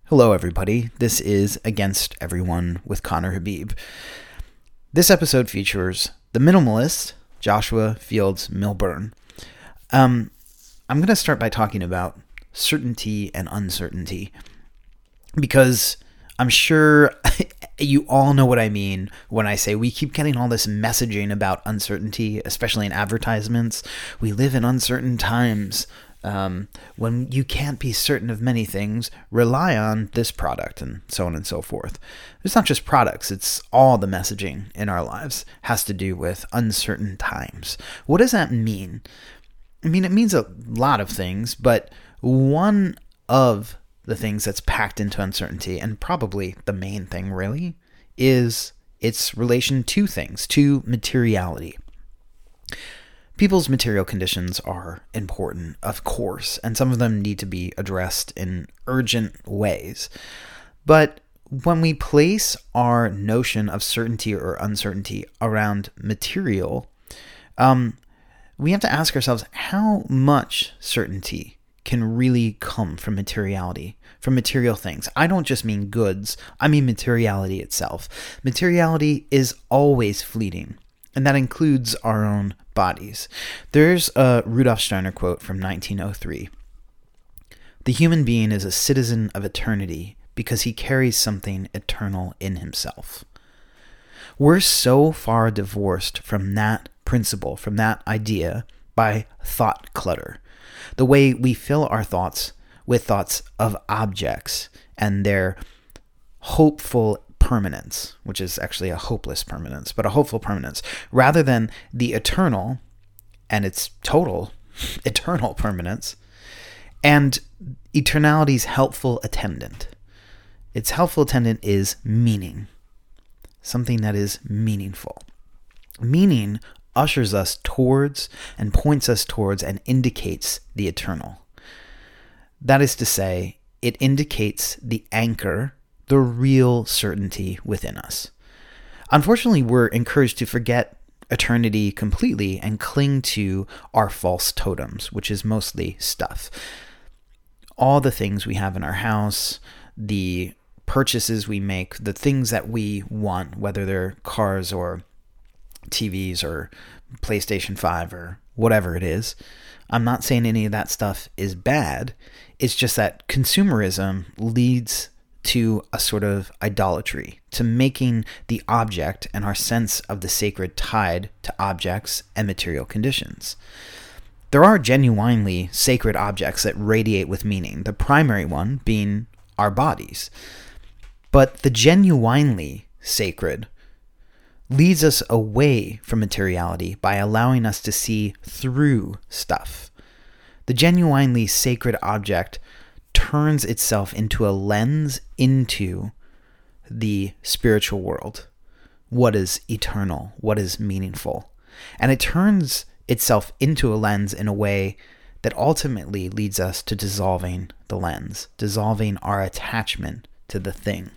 Hello, everybody. This is Against Everyone with Connor Habib. This episode features the minimalist, Joshua Fields Millburn. I'm going to start by talking about certainty and uncertainty, because I'm sure you all know what I mean when I say we keep getting all this messaging about uncertainty, especially in advertisements. We live in uncertain times. When you can't be certain of many things, rely on this product, and so on and so forth. It's not just products, it's all the messaging in our lives has to do with uncertain times. What does that mean? I mean, it means a lot of things, but one of the things that's packed into uncertainty, and probably the main thing really, is its relation to things, to materiality. People's material conditions are important, of course, and some of them need to be addressed in urgent ways. But when we place our notion of certainty or uncertainty around material, we have to ask ourselves how much certainty can really come from materiality, from material things. I don't just mean goods, I mean materiality itself. Materiality is always fleeting, and that includes our own bodies. There's a Rudolf Steiner quote from 1903. "The human being is a citizen of eternity because he carries something eternal in himself." We're so far divorced from that principle, from that idea, by thought clutter. The way we fill our thoughts with thoughts of objects and their hopeful permanence, which is actually a hopeless permanence, but a hopeful permanence, rather than the eternal and its total eternal permanence, and eternality's helpful attendant. Its helpful attendant is meaning, something that is meaningful. Meaning ushers us towards and points us towards and indicates the eternal. That is to say, it indicates the anchor, the real certainty within us. Unfortunately, we're encouraged to forget eternity completely and cling to our false totems, which is mostly stuff. All the things we have in our house, the purchases we make, the things that we want, whether they're cars or TVs or PlayStation 5 or whatever it is. I'm not saying any of that stuff is bad. It's just that consumerism leads to a sort of idolatry, to making the object and our sense of the sacred tied to objects and material conditions. There are genuinely sacred objects that radiate with meaning, the primary one being our bodies. But the genuinely sacred leads us away from materiality by allowing us to see through stuff. The genuinely sacred object turns itself into a lens into the spiritual world, what is eternal, what is meaningful. And it turns itself into a lens in a way that ultimately leads us to dissolving the lens, dissolving our attachment to the thing.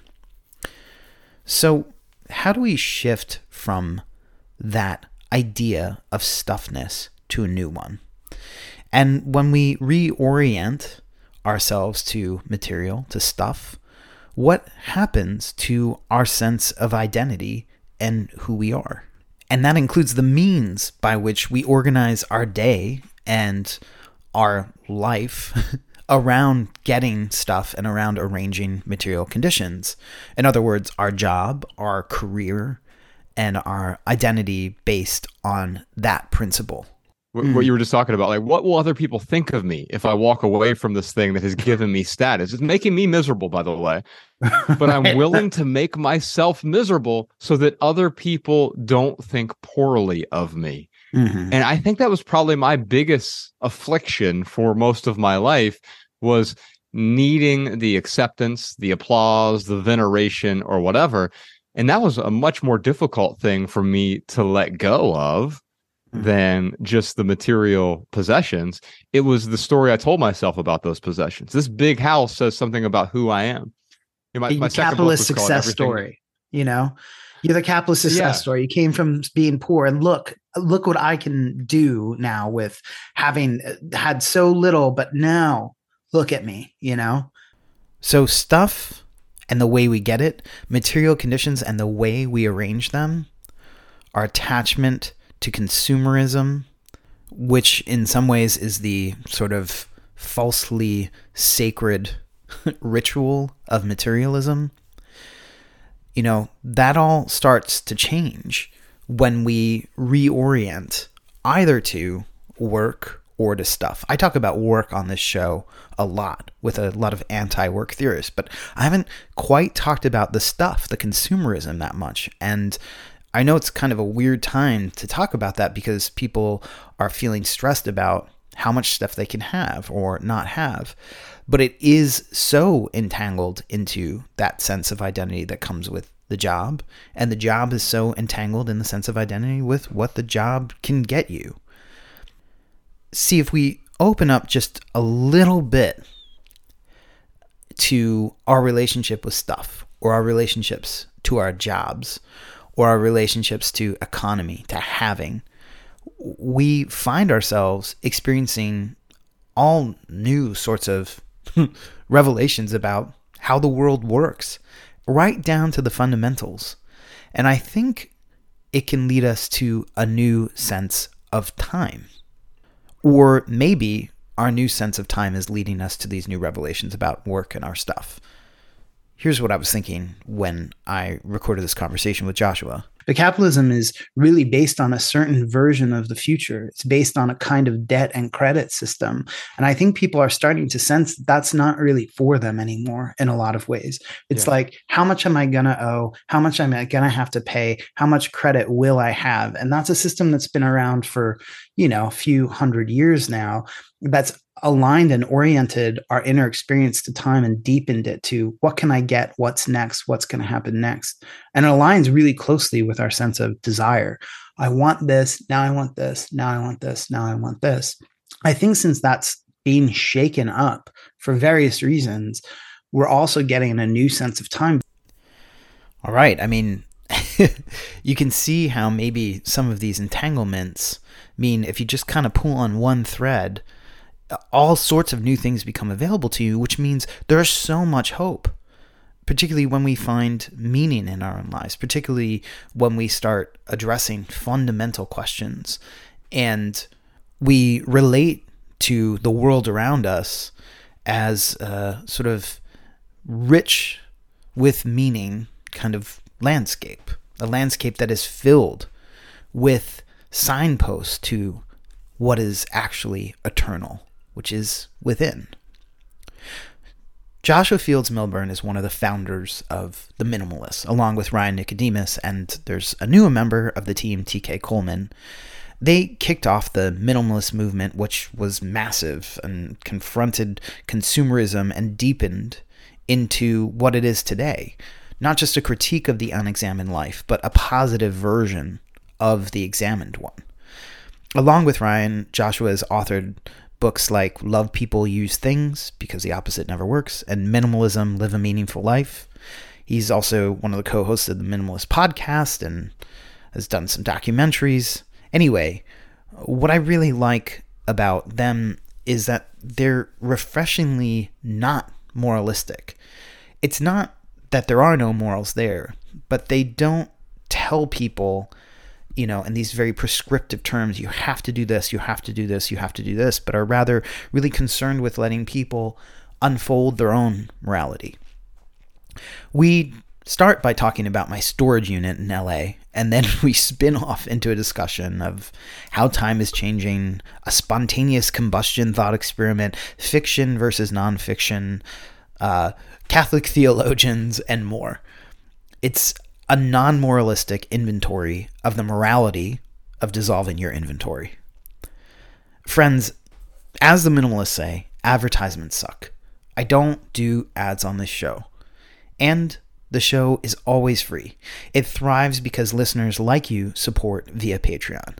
So how do we shift from that idea of stuffness to a new one? And when we reorient ourselves to material, to stuff, what happens to our sense of identity and who we are? And that includes the means by which we organize our day and our life around getting stuff and around arranging material conditions. In other words, our job, our career, and our identity based on that principle. What you were just talking about, like, what will other people think of me if I walk away from this thing that has given me status? It's making me miserable, by the way, but I'm willing to make myself miserable so that other people don't think poorly of me. Mm-hmm. And I think that was probably my biggest affliction for most of my life, was needing the acceptance, the applause, the veneration, or whatever. And that was a much more difficult thing for me to let go of than just the material possessions. It was the story I told myself about those possessions. This big house says something about who I am. My capitalist success story, you know? You're the capitalist success story. You came from being poor, and look what I can do now with having had so little, but now look at me, you know? So stuff and the way we get it, material conditions and the way we arrange them, our attachment to consumerism, which in some ways is the sort of falsely sacred ritual of materialism, that all starts to change when we reorient either to work or to stuff. I talk about work on this show a lot with a lot of anti-work theorists, but I haven't quite talked about the stuff, the consumerism, that much. And I know it's kind of a weird time to talk about that because people are feeling stressed about how much stuff they can have or not have. But it is so entangled into that sense of identity that comes with the job. And the job is so entangled in the sense of identity with what the job can get you. See, if we open up just a little bit to our relationship with stuff, or our relationships to our jobs, or our relationships to economy, to having, we find ourselves experiencing all new sorts of revelations about how the world works, right down to the fundamentals. And I think it can lead us to a new sense of time. Or maybe our new sense of time is leading us to these new revelations about work and our stuff. Here's what I was thinking when I recorded this conversation with Joshua. But capitalism is really based on a certain version of the future. It's based on a kind of debt and credit system. And I think people are starting to sense that's not really for them anymore in a lot of ways. It's like, how much am I going to owe? How much am I going to have to pay? How much credit will I have? And that's a system that's been around for, a few hundred years now. That's aligned and oriented our inner experience to time and deepened it to what can I get? What's next? What's going to happen next? And it aligns really closely with our sense of desire. I want this. Now I want this. Now I want this. Now I want this. I think since that's being shaken up for various reasons, we're also getting a new sense of time. All right. I mean, you can see how maybe some of these entanglements mean if you just kind of pull on one thread, all sorts of new things become available to you, which means there's so much hope, particularly when we find meaning in our own lives, particularly when we start addressing fundamental questions and we relate to the world around us as a sort of rich with meaning kind of landscape, a landscape that is filled with signposts to what is actually eternal, which is within. Joshua Fields Millburn is one of the founders of The Minimalists, along with Ryan Nicodemus, and there's a newer member of the team, TK Coleman. They kicked off the minimalist movement, which was massive and confronted consumerism and deepened into what it is today. Not just a critique of the unexamined life, but a positive version of the examined one. Along with Ryan, Joshua has authored books like Love People, Use Things, Because the Opposite Never Works, and Minimalism, Live a Meaningful Life. He's also one of the co-hosts of the Minimalist podcast and has done some documentaries. Anyway, what I really like about them is that they're refreshingly not moralistic. It's not that there are no morals there, but they don't tell people, in these very prescriptive terms, you have to do this, you have to do this, you have to do this, but are rather really concerned with letting people unfold their own morality. We start by talking about my storage unit in LA, and then we spin off into a discussion of how time is changing, a spontaneous combustion thought experiment, fiction versus nonfiction, Catholic theologians, and more. It's a non-moralistic inventory of the morality of dissolving your inventory. Friends, as the minimalists say, advertisements suck. I don't do ads on this show. And the show is always free. It thrives because listeners like you support via Patreon.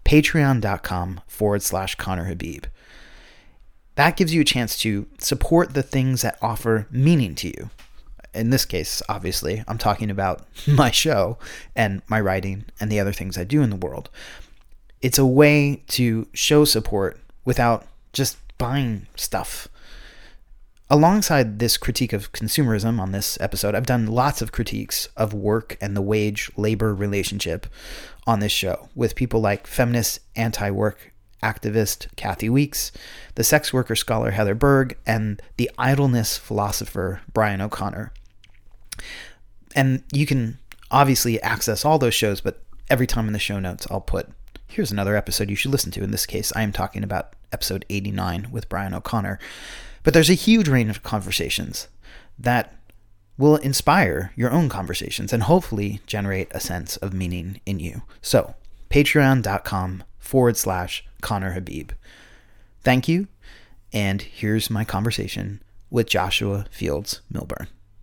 Patreon.com/Connor Habib. That gives you a chance to support the things that offer meaning to you. In this case, obviously, I'm talking about my show and my writing and the other things I do in the world. It's a way to show support without just buying stuff. alongside this critique of consumerism on this episode, I've done lots of critiques of work and the wage-labor relationship on this show with people like feminist anti-work activist Kathy Weeks, the sex worker scholar Heather Berg, and the idleness philosopher Brian O'Connor. And you can obviously access all those shows, but every time in the show notes I'll put, here's another episode you should listen to. In this case, I am talking about episode 89 with Brian O'Connor. But there's a huge range of conversations that will inspire your own conversations and hopefully generate a sense of meaning in you. So, patreon.com/Connor Habib. Thank you, and here's my conversation with Joshua Fields Millburn.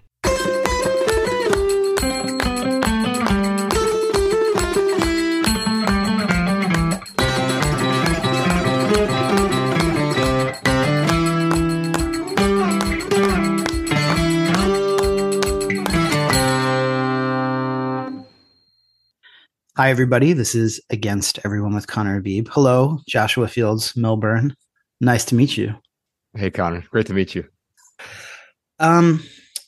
Hi, everybody. This is Against Everyone with Connor Habib. Hello, Joshua Fields Millburn. Nice to meet you. Hey, Connor. Great to meet you. I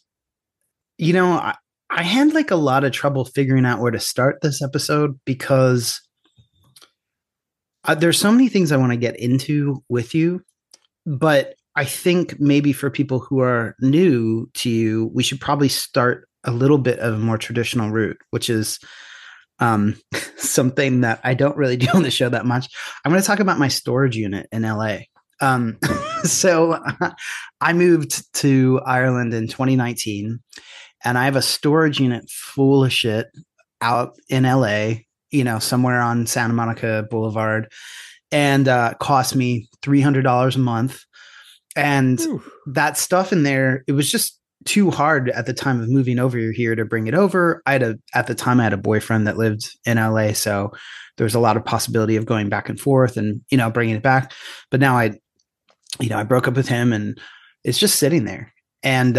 had like a lot of trouble figuring out where to start this episode because there's so many things I want to get into with you, but I think maybe for people who are new to you, we should probably start a little bit of a more traditional route, which is something that I don't really do on the show that much. I'm going to talk about my storage unit in LA. So I moved to Ireland in 2019 and I have a storage unit full of shit out in LA, somewhere on Santa Monica Boulevard, and cost me $300 a month. And that stuff in there, it was just too hard at the time of moving over here to bring it over. At the time I had a boyfriend that lived in LA, so there was a lot of possibility of going back and forth and bringing it back. But now I broke up with him and it's just sitting there. And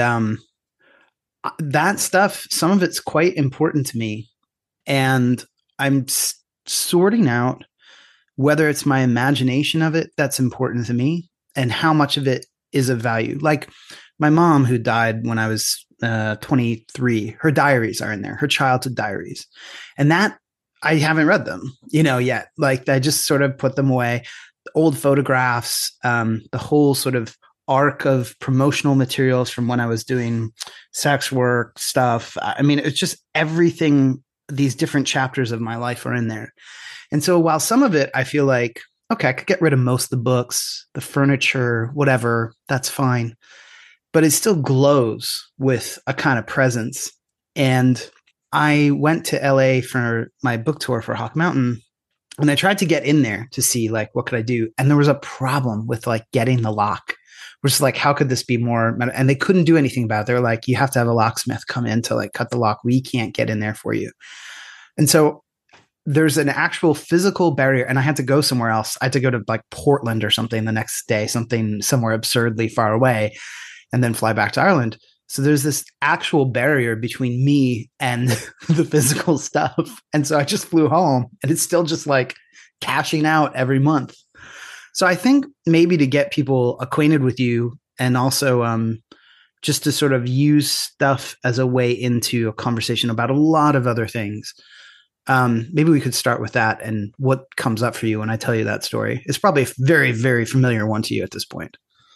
that stuff, some of it's quite important to me, and I'm sorting out whether it's my imagination of it that's important to me and how much of it is of value. Like my mom, who died when I was 23, her diaries are in there, her childhood diaries. And that I haven't read them, yet. Like I just sort of put them away. Old photographs, the whole sort of arc of promotional materials from when I was doing sex work stuff. I mean, it's just everything. These different chapters of my life are in there. And so while some of it, I feel like, okay, I could get rid of most of the books, the furniture, whatever, that's fine. But it still glows with a kind of presence. And I went to LA for my book tour for Hawk Mountain, and I tried to get in there to see like, what could I do? And there was a problem with like getting the lock. We're just like, how could this be more? And they couldn't do anything about it. They're like, you have to have a locksmith come in to like cut the lock. We can't get in there for you. And so there's an actual physical barrier, and I had to go somewhere else. I had to go to like Portland or something the next day, somewhere absurdly far away, and then fly back to Ireland. So there's this actual barrier between me and the physical stuff. And so I just flew home, and it's still just like cashing out every month. So I think maybe to get people acquainted with you, and also just to sort of use stuff as a way into a conversation about a lot of other things. Maybe we could start with that and what comes up for you when I tell you that story. It's probably a very, very familiar one to you at this point.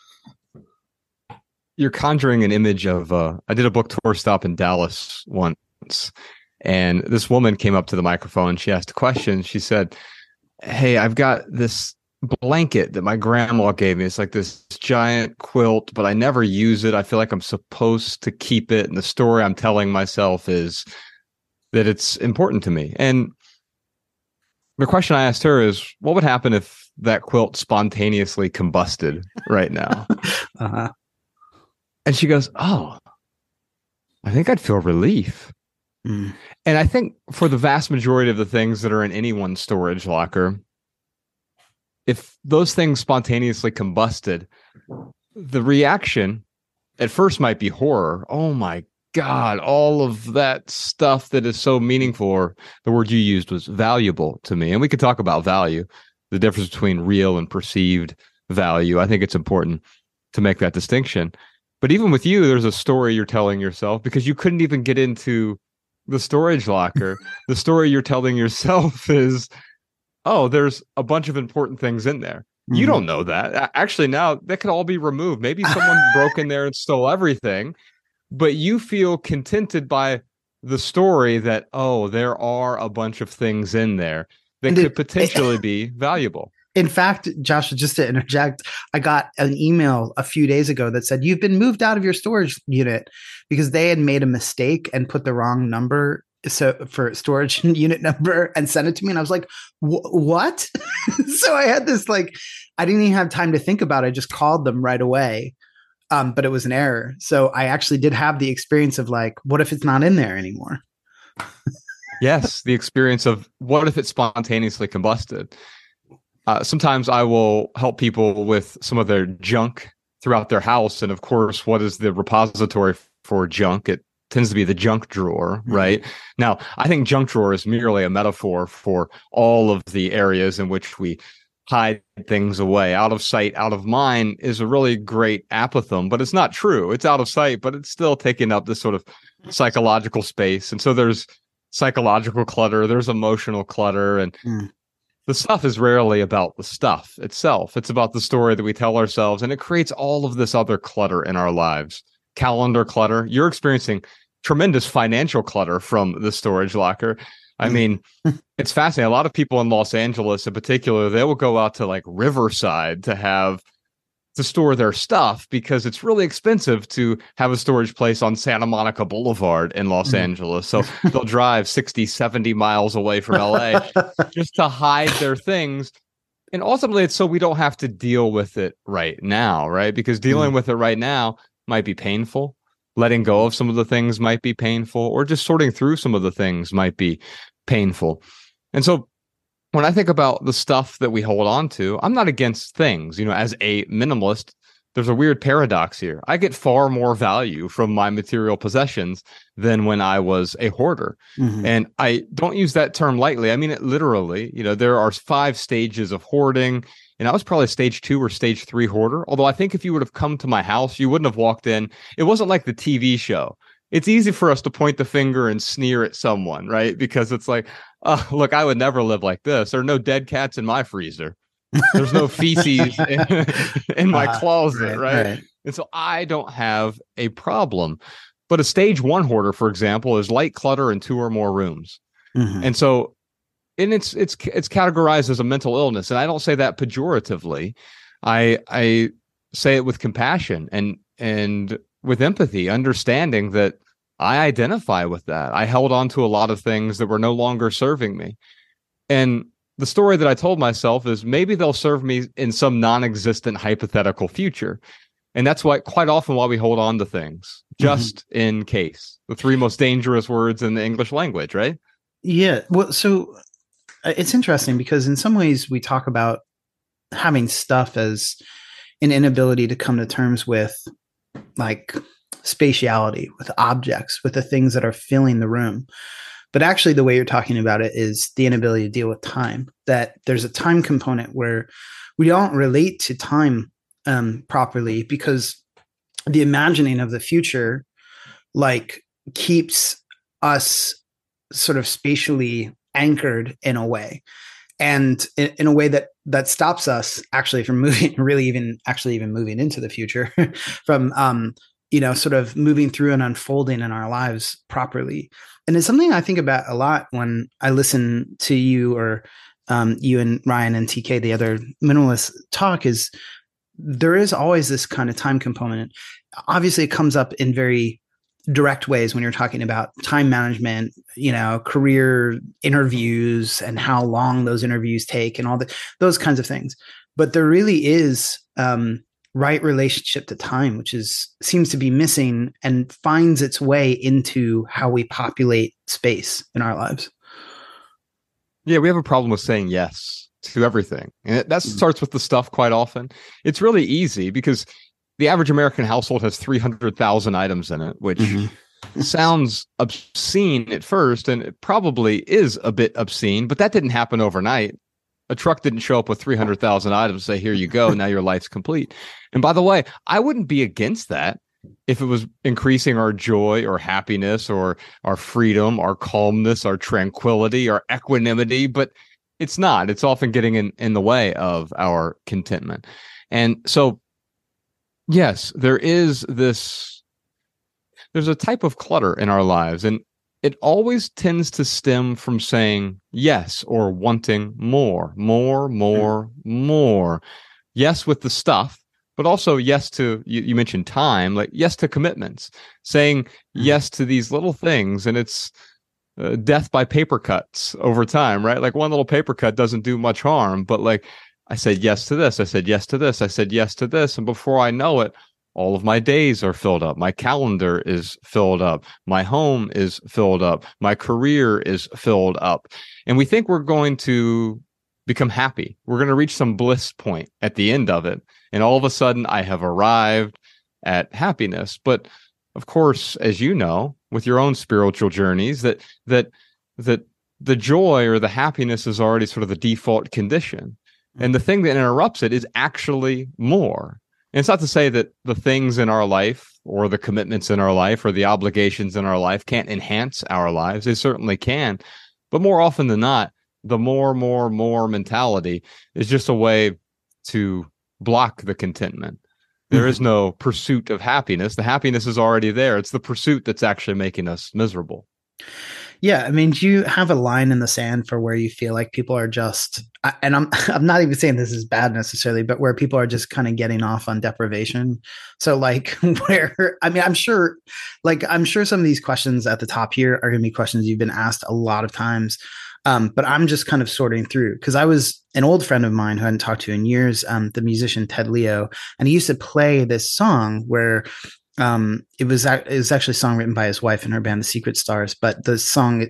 You're conjuring an image of, I did a book tour stop in Dallas once, and this woman came up to the microphone. She asked a question. She said, "Hey, I've got this blanket that my grandma gave me. It's like this giant quilt, but I never use it. I feel like I'm supposed to keep it. And the story I'm telling myself is that it's important to me." And the question I asked her is, what would happen if that quilt spontaneously combusted right now? Uh-huh. And she goes, "Oh, I think I'd feel relief." Mm. And I think for the vast majority of the things that are in anyone's storage locker, if those things spontaneously combusted, the reaction at first might be horror. Oh my God, all of that stuff that is so meaningful, or the word you used was valuable to me. And we could talk about value, the difference between real and perceived value. I think it's important to make that distinction. But even with you, there's a story you're telling yourself because you couldn't even get into the storage locker. The story you're telling yourself is, oh, there's a bunch of important things in there. Mm-hmm. You don't know that. Actually, now that could all be removed. Maybe someone broke in there and stole everything, but you feel contented by the story that, oh, there are a bunch of things in there that could potentially be valuable. In fact, Josh, just to interject, I got an email a few days ago that said, you've been moved out of your storage unit because they had made a mistake and put the wrong number for storage unit number and sent it to me. And I was like, what? So I had this, like, I didn't even have time to think about it. I just called them right away. But it was an error. So I actually did have the experience of like, what if it's not in there anymore? Yes, the experience of what if it spontaneously combusted? Sometimes I will help people with some of their junk throughout their house. And of course, what is the repository for junk? It tends to be the junk drawer, right? Now, I think junk drawer is merely a metaphor for all of the areas in which we hide things away. Out of sight, out of mind is a really great apothegm, but it's not true. It's out of sight, but it's still taking up this sort of psychological space. And so there's psychological clutter, there's emotional clutter, and the stuff is rarely about the stuff itself. It's about the story that we tell ourselves, and it creates all of this other clutter in our lives. Calendar clutter. You're experiencing tremendous financial clutter from the storage locker. I mean, it's fascinating. A lot of people in Los Angeles in particular, they will go out to like Riverside to store their stuff because it's really expensive to have a storage place on Santa Monica Boulevard in Los Angeles. So they'll drive 60, 70 miles away from LA just to hide their things. And ultimately, it's so we don't have to deal with it right now, right? Because dealing with it right now might be painful. Letting go of some of the things might be painful, or just sorting through some of the things might be painful. And so when I think about the stuff that we hold on to, I'm not against things. You know, as a minimalist, there's a weird paradox here. I get far more value from my material possessions than when I was a hoarder. And I don't use that term lightly. I mean it literally. You know, there are 5 stages of hoarding, and I was probably stage 2 or stage 3 hoarder. Although I think if you would have come to my house, you wouldn't have walked in. It wasn't like the TV show. It's easy for us to point the finger and sneer at someone, right? Because it's like, oh, look, I would never live like this. There are no dead cats in my freezer. There's no feces in my closet, right? And so I don't have a problem. But a stage 1 hoarder, for example, is light clutter in 2 or more rooms. And so, and it's categorized as a mental illness. And I don't say that pejoratively. I say it with compassion and with empathy, understanding that I identify with that. I held on to a lot of things that were no longer serving me. And the story that I told myself is maybe they'll serve me in some non-existent hypothetical future. And that's why quite often why we hold on to things, just in case. The 3 most dangerous words in the English language, right? Yeah. Well, so it's interesting because in some ways we talk about having stuff as an inability to come to terms with like spatiality, with objects, with the things that are filling the room. But actually the way you're talking about it is the inability to deal with time, that there's a time component where we don't relate to time properly because the imagining of the future like keeps us sort of spatially anchored in a way, and in a way that stops us actually from moving, really even moving into the future, from sort of moving through and unfolding in our lives properly. And it's something I think about a lot when I listen to you or you and Ryan and TK, the other minimalists, talk, is there is always this kind of time component. Obviously, it comes up in very direct ways when you're talking about time management, career interviews and how long those interviews take and all those kinds of things. But there really is right relationship to time, which seems to be missing and finds its way into how we populate space in our lives. Yeah, we have a problem with saying yes to everything. And that starts with the stuff quite often. It's really easy because the average American household has 300,000 items in it, which sounds obscene at first, and it probably is a bit obscene, but that didn't happen overnight. A truck didn't show up with 300,000 items and say, here you go, now your life's complete. And by the way, I wouldn't be against that. if it was increasing our joy or happiness or our freedom, our calmness, our tranquility, our equanimity, but it's not. It's often getting in the way of our contentment. And so, yes, there's a type of clutter in our lives, and it always tends to stem from saying yes or wanting more. Yes with the stuff, but also yes to, you mentioned time, like yes to commitments, saying yes to these little things. And it's death by paper cuts over time, right? Like one little paper cut doesn't do much harm, but like I said yes to this, I said yes to this, I said yes to this. And before I know it, all of my days are filled up. My calendar is filled up. My home is filled up. My career is filled up. And we think we're going to become happy. We're going to reach some bliss point at the end of it. And all of a sudden I have arrived at happiness. But of course, as you know, with your own spiritual journeys, that the joy or the happiness is already sort of the default condition. And the thing that interrupts it is actually more. And it's not to say that the things in our life or the commitments in our life or the obligations in our life can't enhance our lives. They certainly can. But more often than not, the more mentality is just a way to block the contentment. There is no pursuit of happiness. The happiness is already there. It's the pursuit that's actually making us miserable. Yeah, I mean, do you have a line in the sand for where you feel like people are just, and I'm not even saying this is bad necessarily, but where people are just kind of getting off on deprivation? So like where, I mean, I'm sure some of these questions at the top here are going to be questions you've been asked a lot of times. But I'm just kind of sorting through, because I was an old friend of mine who I hadn't talked to in years, the musician Ted Leo, and he used to play this song where it was actually a song written by his wife and her band, the Secret Stars. But the song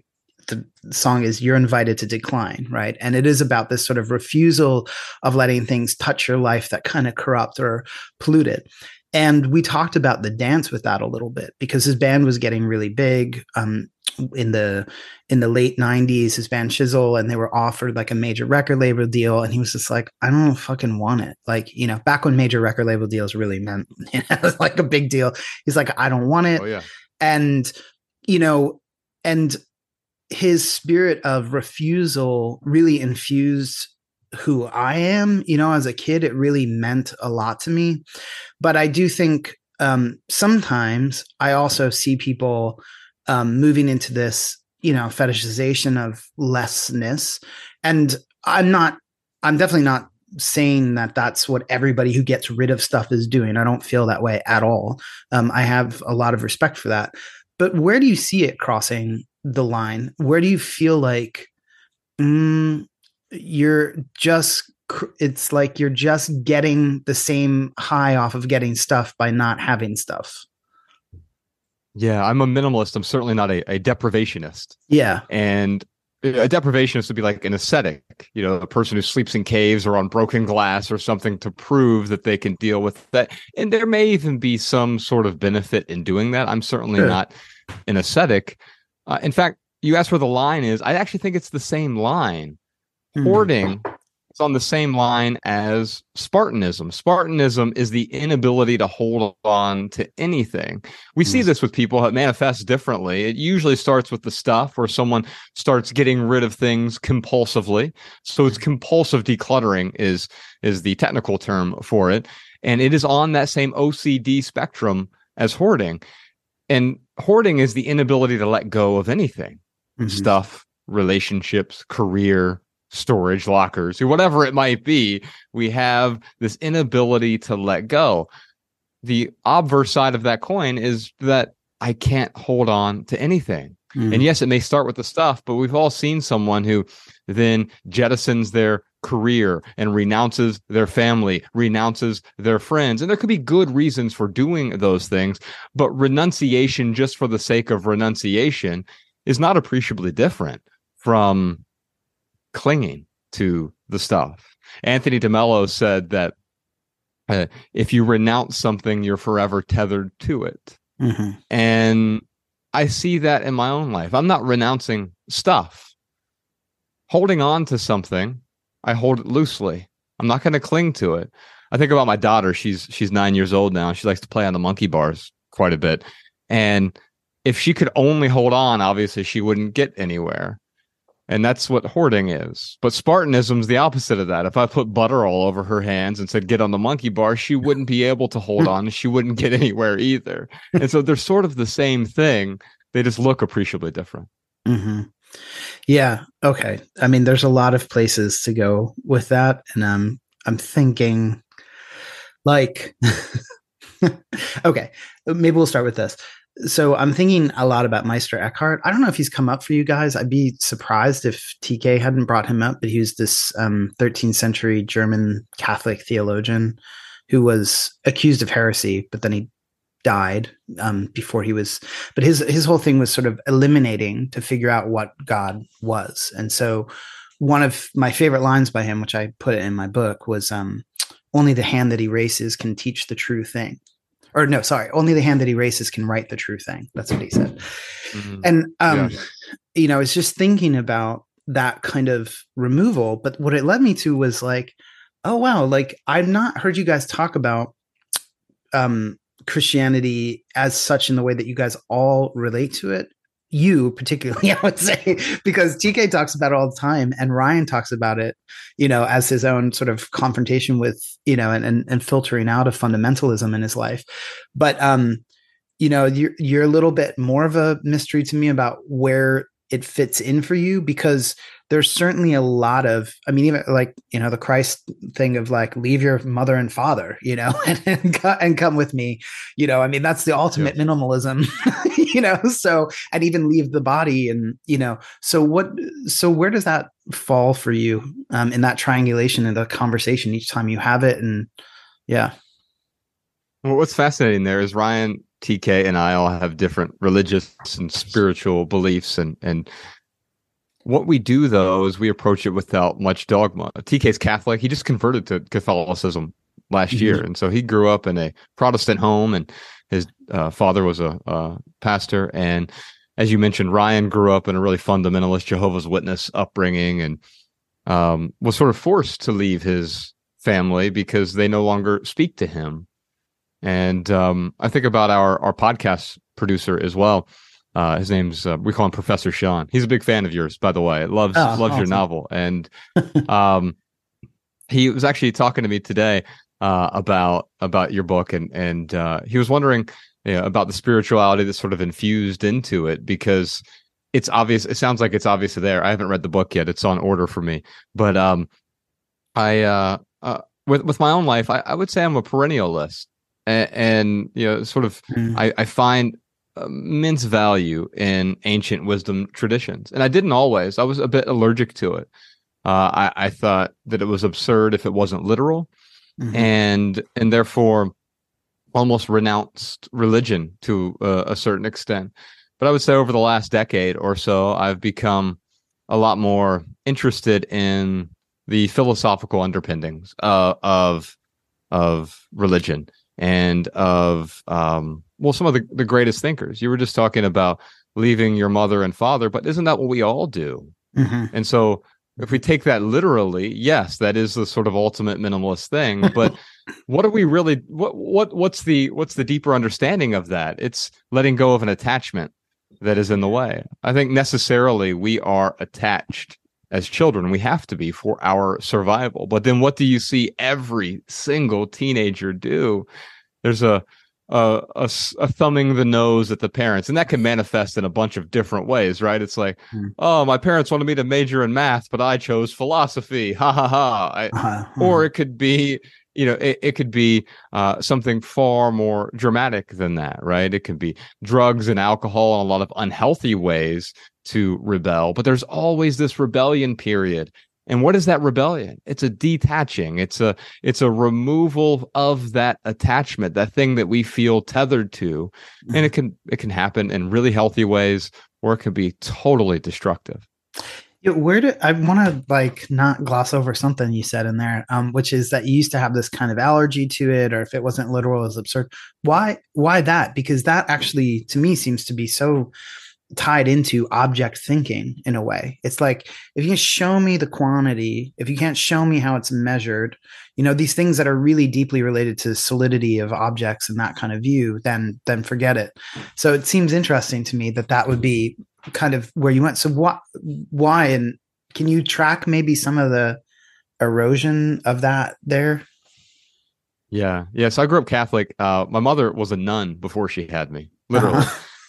is "You're Invited to Decline," right? And it is about this sort of refusal of letting things touch your life that kind of corrupt or pollute it. And we talked about the dance with that a little bit, because his band was getting really big in the late 90s, his band Shizzle, and they were offered like a major record label deal. And he was just like, I don't fucking want it. Like, back when major record label deals really meant like a big deal. He's like, I don't want it. Oh, yeah. And, and his spirit of refusal really infused who I am. As a kid, it really meant a lot to me. But I do think sometimes I also see people moving into this, fetishization of lessness. And I'm definitely not saying that that's what everybody who gets rid of stuff is doing. I don't feel that way at all. I have a lot of respect for that. But where do you see it crossing the line? Where do you feel like it's like you're just getting the same high off of getting stuff by not having stuff? Yeah, I'm a minimalist. I'm certainly not a deprivationist. Yeah. And a deprivationist would be like an ascetic, a person who sleeps in caves or on broken glass or something to prove that they can deal with that. And there may even be some sort of benefit in doing that. I'm certainly not an ascetic. In fact, you asked where the line is. I actually think it's the same line. Hoarding is on the same line as Spartanism. Spartanism is the inability to hold on to anything. We see this with people that manifest differently. It usually starts with the stuff, where someone starts getting rid of things compulsively. So it's compulsive decluttering is the technical term for it. And it is on that same OCD spectrum as hoarding. And hoarding is the inability to let go of anything. Stuff, relationships, career, storage, lockers, or whatever it might be. We have this inability to let go. The obverse side of that coin is that I can't hold on to anything. And yes, it may start with the stuff, but we've all seen someone who then jettisons their career and renounces their family, renounces their friends. And there could be good reasons for doing those things, but renunciation just for the sake of renunciation is not appreciably different from clinging to the stuff. Anthony DeMello said that if you renounce something, you're forever tethered to it. And I see that in my own life. I'm not renouncing stuff. Holding on to something, I hold it loosely. I'm not going to cling to it. I think about my daughter. She's 9 years old now. She likes to play on the monkey bars quite a bit. And if she could only hold on, obviously she wouldn't get anywhere. And that's what hoarding is. But Spartanism's the opposite of that. If I put butter all over her hands and said, get on the monkey bar, she wouldn't be able to hold on. She wouldn't get anywhere either. And so they're sort of the same thing. They just look appreciably different. Mm-hmm. Yeah. Okay. I mean, there's a lot of places to go with that. And I'm thinking like, okay, maybe we'll start with this. So I'm thinking a lot about Meister Eckhart. I don't know if he's come up for you guys. I'd be surprised if TK hadn't brought him up, but he was this 13th century German Catholic theologian who was accused of heresy, but then he died before he was. But his whole thing was sort of eliminating to figure out what God was. And so one of my favorite lines by him, which I put in my book, was only the hand that erases can teach the true thing. Or no, sorry, only the hand that erases can write the true thing. That's what he said. Mm-hmm. And, you know, I was just thinking about that kind of removal, but what it led me to was like, oh, wow, like I've not heard you guys talk about Christianity as such in the way that you guys all relate to it. You particularly, I would say, because TK talks about it all the time and Ryan talks about it, you know, as his own sort of confrontation with, you know, and filtering out of fundamentalism in his life. But, you know, you're a little bit more of a mystery to me about where it fits in for you, because there's certainly a lot of, I mean, even like, you know, the Christ thing of like, leave your mother and father, you know, and come with me, you know, I mean, that's the ultimate minimalism, you know, so, and even leave the body and, you know, so where does that fall for you in that triangulation in the conversation each time you have it? And yeah. Well, what's fascinating there is Ryan, TK, and I all have different religious and spiritual beliefs, and what we do, though, is we approach it without much dogma. TK's Catholic. He just converted to Catholicism last year. And so he grew up in a Protestant home, and his father was a pastor. And as you mentioned, Ryan grew up in a really fundamentalist Jehovah's Witness upbringing and was sort of forced to leave his family because they no longer speak to him. And I think about our podcast producer as well. His name's we call him Professor Sean. He's a big fan of yours, by the way. Loves awesome. Your novel, and he was actually talking to me today about your book, and he was wondering about the spirituality that's sort of infused into it, because it's obvious. It sounds like it's obvious there. I haven't read the book yet; it's on order for me. But I with my own life, I would say I'm a perennialist, and you know, sort of I find immense value in ancient wisdom traditions. And I didn't always. I was a bit allergic to it. I thought that it was absurd if it wasn't literal, and therefore almost renounced religion to a certain extent. But I would say over the last decade or so, I've become a lot more interested in the philosophical underpinnings of religion and of some of the greatest thinkers. You were just talking about leaving your mother and father, but isn't that what we all do? And so if we take that literally, yes, that is the sort of ultimate minimalist thing. But what are we really? What's the deeper understanding of that? It's letting go of an attachment that is in the way. I think necessarily we are attached as children. We have to be for our survival. But then what do you see every single teenager do? There's a thumbing the nose at the parents, and that can manifest in a bunch of different ways, right? It's like, oh, my parents wanted me to major in math, but I chose philosophy. Ha ha ha. Or it could be, it could be something far more dramatic than that, right? It could be drugs and alcohol and a lot of unhealthy ways to rebel, but there's always this rebellion period. And what is that rebellion? It's a detaching. It's a removal of that attachment, that thing that we feel tethered to. And it can happen in really healthy ways, or it can be totally destructive. Yeah, I want to not gloss over something you said in there, which is that you used to have this kind of allergy to it, or if it wasn't literal, it was absurd. Why that? Because that actually, to me, seems to be so tied into object thinking in a way. It's like, if you can show me the quantity, if you can't show me how it's measured, these things that are really deeply related to solidity of objects and that kind of view, then forget it. So it seems interesting to me that would be kind of where you went. So why, and can you track maybe some of the erosion of that there? Yeah. So I grew up Catholic. My mother was a nun before she had me, literally.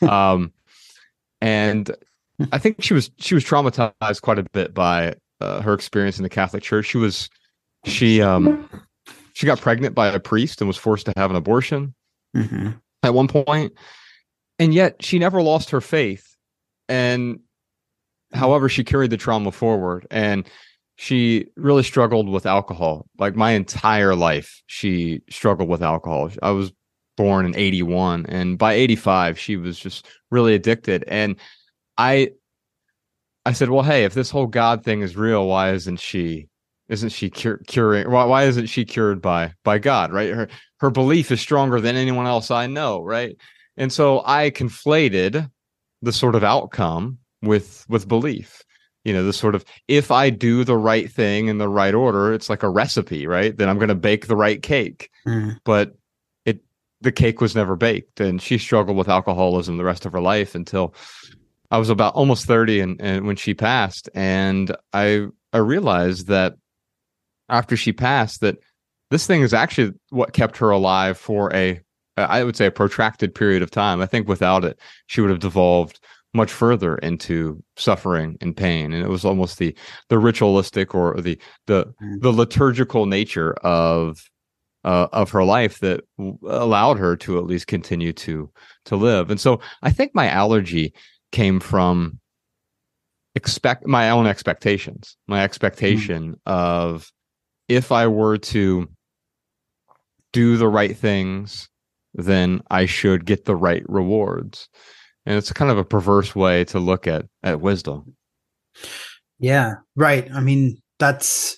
And I think she was traumatized quite a bit by her experience in the Catholic Church. She got pregnant by a priest and was forced to have an abortion at one point, and yet she never lost her faith. And however, she carried the trauma forward, and she really struggled with alcohol. Like my entire life, she struggled with alcohol. I was born in 81, and by 85 she was just really addicted. And I said, well, hey, if this whole God thing is real, why isn't she curing? Why isn't she cured by God? Right? Her belief is stronger than anyone else I know. Right? And so I conflated the sort of outcome with belief. The sort of, if I do the right thing in the right order, it's like a recipe, right? Then I'm going to bake the right cake. But the cake was never baked, and she struggled with alcoholism the rest of her life until I was about almost 30, and when she passed. And I realized that after she passed, that this thing is actually what kept her alive for I would say a protracted period of time. I think without it, she would have devolved much further into suffering and pain. And it was almost the ritualistic or the liturgical nature of her life that allowed her to at least continue to live. And so I think my allergy came from my own expectations, my expectation of, if I were to do the right things, then I should get the right rewards. And it's kind of a perverse way to look at wisdom. Yeah, right. I mean, that's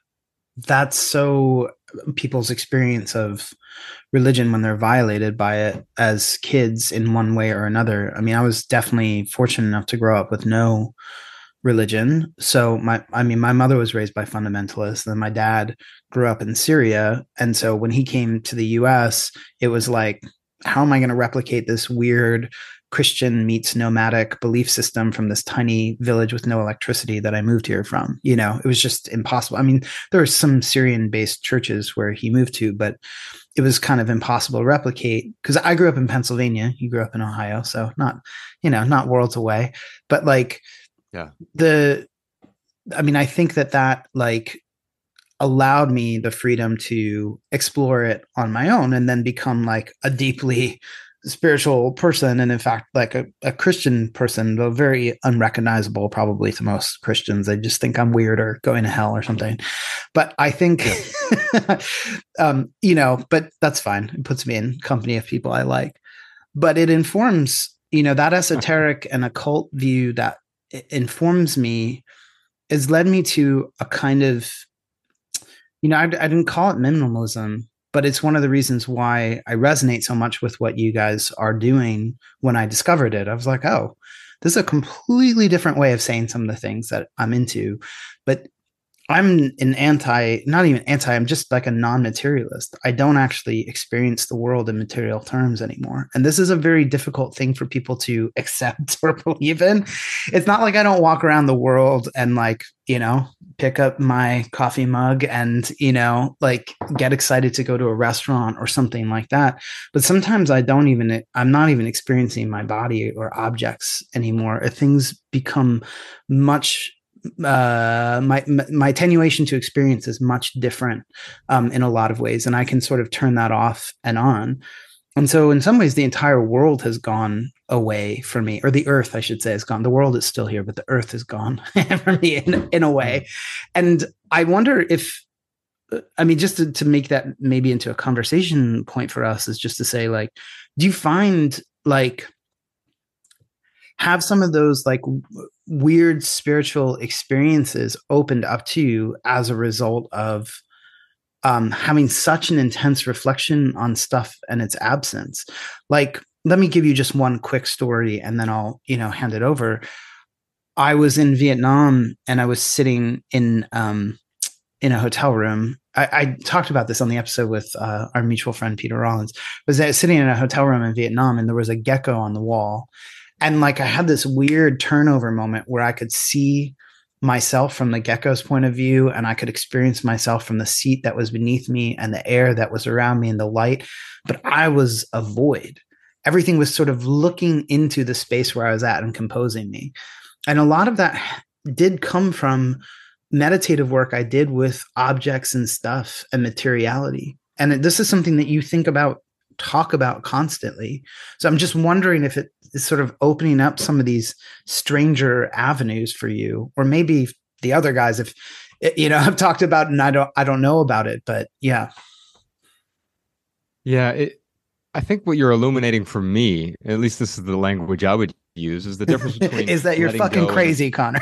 so people's experience of religion when they're violated by it as kids in one way or another. I mean, I was definitely fortunate enough to grow up with no religion. So my mother was raised by fundamentalists, and my dad grew up in Syria. And so when he came to the US, it was like, how am I going to replicate this weird Christian meets nomadic belief system from this tiny village with no electricity that I moved here from? It was just impossible. I mean, there were some Syrian-based churches where he moved to, but it was kind of impossible to replicate, because I grew up in Pennsylvania. You grew up in Ohio, so not worlds away. But like, yeah, I think that like allowed me the freedom to explore it on my own, and then become like a deeply spiritual person, and in fact like a Christian person, though very unrecognizable probably to most Christians. They just think I'm weird or going to hell or something. But I think but that's fine. It puts me in company of people I like. But it informs, that esoteric and occult view that informs me has led me to a kind of, I didn't call it minimalism, but it's one of the reasons why I resonate so much with what you guys are doing. When I discovered it, I was like, oh, this is a completely different way of saying some of the things that I'm into. But I'm I'm just like a non-materialist. I don't actually experience the world in material terms anymore. And this is a very difficult thing for people to accept or believe in. It's not like I don't walk around the world and like, pick up my coffee mug and, like get excited to go to a restaurant or something like that. But sometimes I'm not even experiencing my body or objects anymore. Things become much my attenuation to experience is much different in a lot of ways, and I can sort of turn that off and on. And so in some ways the entire world has gone away from me, or the earth, I should say, has gone. The world is still here, but the earth is gone from me in a way. And I wonder if, just to make that maybe into a conversation point for us, is just to say, like, do you find like have some of those like weird spiritual experiences opened up to you as a result of having such an intense reflection on stuff and its absence? Like, let me give you just one quick story and then I'll, hand it over. I was in Vietnam and I was sitting in a hotel room. I talked about this on the episode with our mutual friend Peter Rollins. Was sitting in a hotel room in Vietnam and there was a gecko on the wall, and like I had this weird turnover moment where I could see myself from the gecko's point of view, and I could experience myself from the seat that was beneath me and the air that was around me and the light. But I was a void. Everything was sort of looking into the space where I was at and composing me. And a lot of that did come from meditative work I did with objects and stuff and materiality. And this is something that you talk about constantly. So I'm just wondering if it is sort of opening up some of these stranger avenues for you, or maybe the other guys, if I've talked about and I don't know about it, but yeah. Yeah. I think what you're illuminating for me, at least this is the language I would use, is the difference between is that you're fucking crazy, Connor.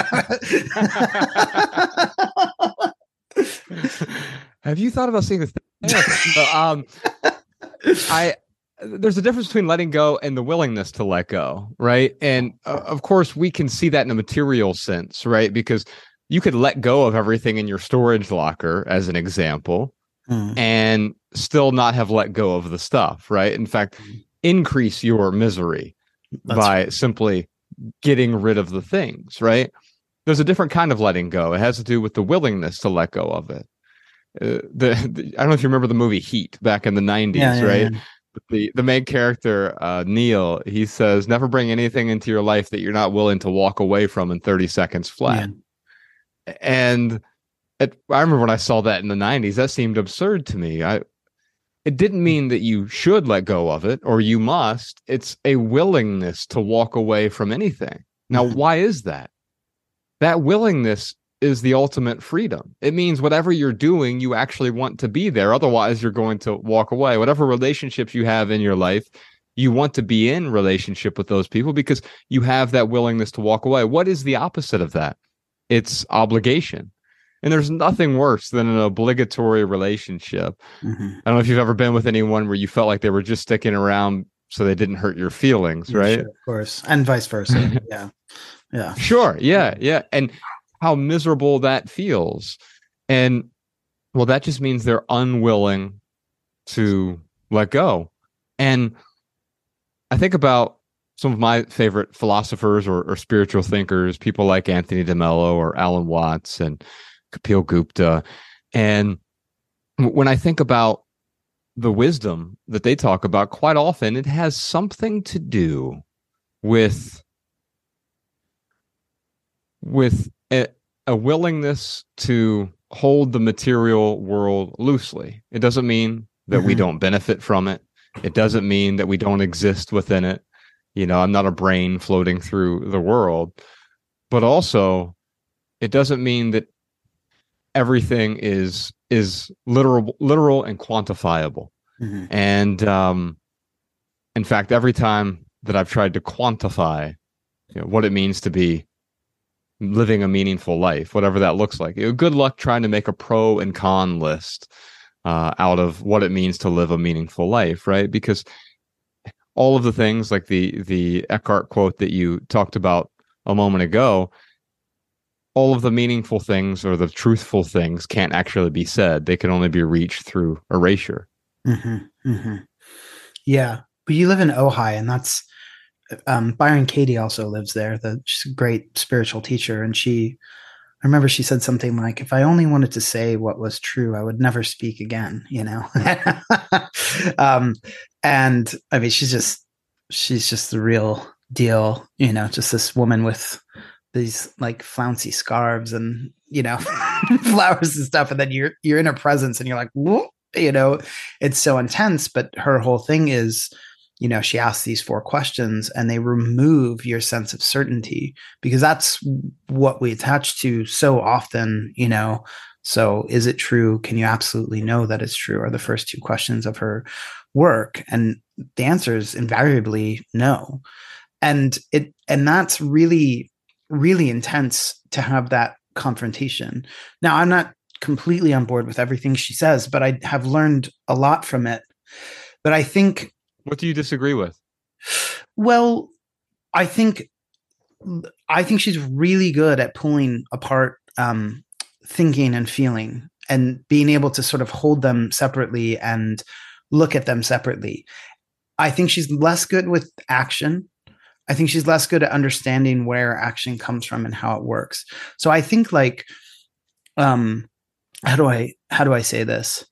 Have you thought about seeing the there's a difference between letting go and the willingness to let go, right? And of course, we can see that in a material sense, right? Because you could let go of everything in your storage locker, as an example, and still not have let go of the stuff, right? In fact, increase your misery by simply getting rid of the things, right? There's a different kind of letting go. It has to do with the willingness to let go of it. I don't know if you remember the movie Heat back in the 90s, right? Yeah. The main character, Neil, he says, never bring anything into your life that you're not willing to walk away from in 30 seconds flat. Yeah. And I remember when I saw that in the 90s, that seemed absurd to me. It didn't mean that you should let go of it or you must. It's a willingness to walk away from anything. Now, why is that? That willingness is the ultimate freedom. It means whatever you're doing, you actually want to be there. Otherwise, you're going to walk away. Whatever relationships you have in your life, you want to be in relationship with those people because you have that willingness to walk away. What is the opposite of that? It's obligation. And there's nothing worse than an obligatory relationship. I don't know if you've ever been with anyone where you felt like they were just sticking around so they didn't hurt your feelings, right? Sure, of course. And vice versa. Yeah. Yeah. Sure. Yeah. Yeah. And how miserable that feels. And well, that just means they're unwilling to let go. And I think about some of my favorite philosophers or spiritual thinkers, people like Anthony DeMello or Alan Watts and Kapil Gupta. And when I think about the wisdom that they talk about, quite often it has something to do with a willingness to hold the material world loosely. It doesn't mean that we don't benefit from it. It doesn't mean that we don't exist within it. I'm not a brain floating through the world, but also it doesn't mean that everything is literal and quantifiable. And in fact, every time that I've tried to quantify what it means to be living a meaningful life, whatever that looks like, good luck trying to make a pro and con list out of what it means to live a meaningful life, right? Because all of the things like the Eckhart quote that you talked about a moment ago, all of the meaningful things or the truthful things can't actually be said. They can only be reached through erasure. Yeah. But you live in Ojai, and that's Byron Katie also lives there, she's a great spiritual teacher. And I remember she said something like, if I only wanted to say what was true, I would never speak again, and I mean, she's just the real deal, just this woman with these like flouncy scarves and, flowers and stuff. And then you're in her presence and you're like, whoa, it's so intense. But her whole thing is, she asks these 4 questions and they remove your sense of certainty, because that's what we attach to so often, So is it true? Can you absolutely know that it's true? Are the first 2 questions of her work. And the answer is invariably no. And that's really, really intense to have that confrontation. Now, I'm not completely on board with everything she says, but I have learned a lot from it. But I think, what do you disagree with? Well, I think she's really good at pulling apart thinking and feeling and being able to sort of hold them separately and look at them separately. I think she's less good with action. I think she's less good at understanding where action comes from and how it works. So I think like, how do I say this?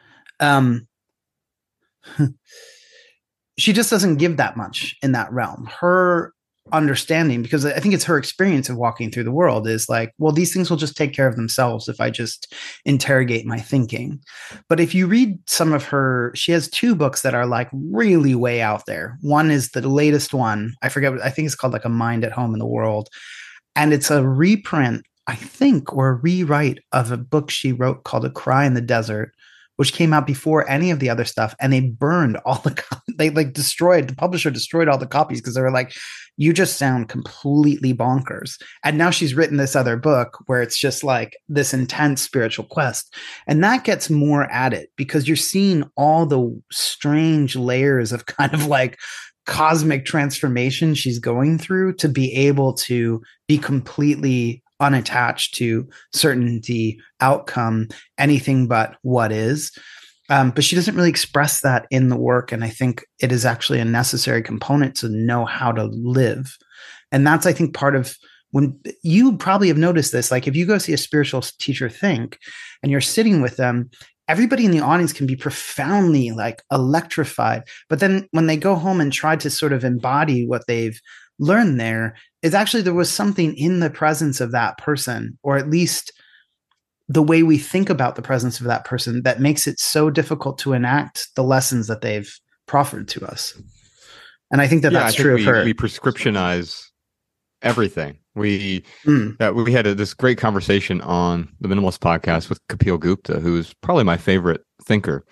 She just doesn't give that much in that realm. Her understanding, because I think it's her experience of walking through the world, is like, well, these things will just take care of themselves if I just interrogate my thinking. But if you read some of her, she has two books that are like really way out there. One is the latest one. I forget, I think it's called like A Mind at Home in the World. And it's a reprint, I think, or a rewrite of a book she wrote called A Cry in the Desert, which came out before any of the other stuff. And they burned all the the publisher destroyed all the copies because they were like, you just sound completely bonkers. And now she's written this other book where it's just like this intense spiritual quest. And that gets more at it because you're seeing all the strange layers of kind of like cosmic transformation she's going through to be able to be completely unattached to certainty, outcome, anything but what is. But she doesn't really express that in the work. And I think it is actually a necessary component to know how to live. And that's, I think, part of when you probably have noticed this, like if you go see a spiritual teacher think and you're sitting with them, everybody in the audience can be profoundly like electrified. But then when they go home and try to sort of embody what they've learned there, is actually there was something in the presence of that person, or at least the way we think about the presence of that person, that makes it so difficult to enact the lessons that they've proffered to us. And I think that that's true of her. We prescriptionize everything. We had this great conversation on the Minimalist podcast with Kapil Gupta, who is probably my favorite thinker.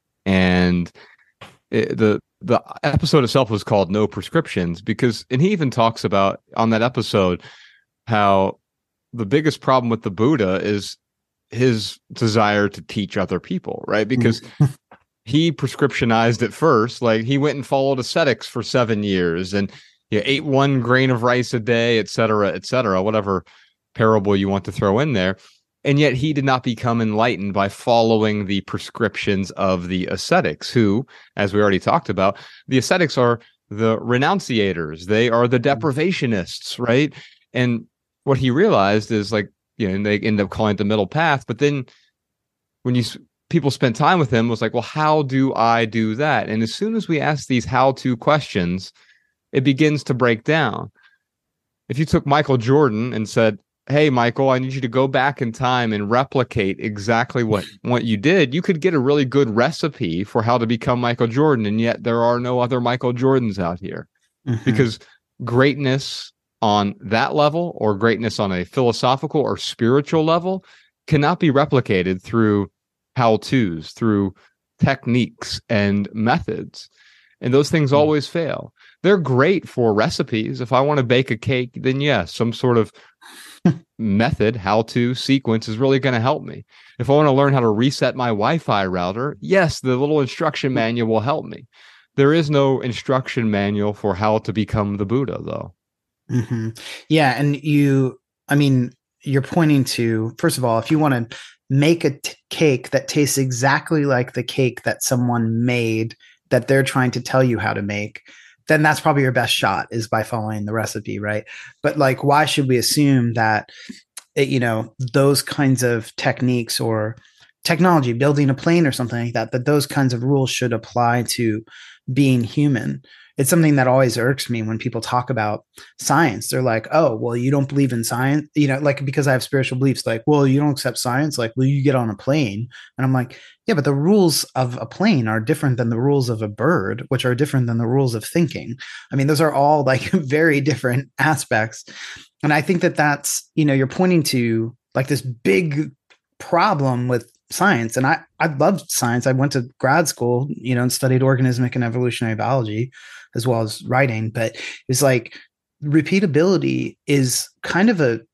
And the episode itself was called No Prescriptions and he even talks about on that episode how the biggest problem with the Buddha is his desire to teach other people, right? Because he prescriptionized it first. Like he went and followed ascetics for 7 years and ate 1 grain of rice a day, et cetera, whatever parable you want to throw in there. And yet he did not become enlightened by following the prescriptions of the ascetics, who, as we already talked about, the ascetics are the renunciators. They are the deprivationists, right? And what he realized is like, and they end up calling it the middle path. But then when people spent time with him, it was like, well, how do I do that? And as soon as we ask these how-to questions, it begins to break down. If you took Michael Jordan and said, hey, Michael, I need you to go back in time and replicate exactly what you did, you could get a really good recipe for how to become Michael Jordan. And yet there are no other Michael Jordans out here because greatness on that level or greatness on a philosophical or spiritual level cannot be replicated through how-tos, through techniques and methods. And those things always fail. They're great for recipes. If I want to bake a cake, then yes, some sort of method, how-to sequence is really going to help me. If I want to learn how to reset my Wi-Fi router, yes, the little instruction manual will help me. There is no instruction manual for how to become the Buddha, though. Yeah, and you're pointing to, first of all, if you want to make a cake that tastes exactly like the cake that someone made that they're trying to tell you how to make, then that's probably your best shot, is by following the recipe, right? But like, why should we assume that, those kinds of techniques or technology, building a plane or something like that, that those kinds of rules should apply to being human? It's something that always irks me when people talk about science. They're like, oh, well, you don't believe in science, like, because I have spiritual beliefs, like, well, you don't accept science. Like, will you get on a plane? And I'm like, yeah, but the rules of a plane are different than the rules of a bird, which are different than the rules of thinking. I mean, those are all like very different aspects. And I think that that's, you're pointing to like this big problem with science. And I loved science. I went to grad school, and studied organismic and evolutionary biology, as well as writing. But it's like repeatability is kind of a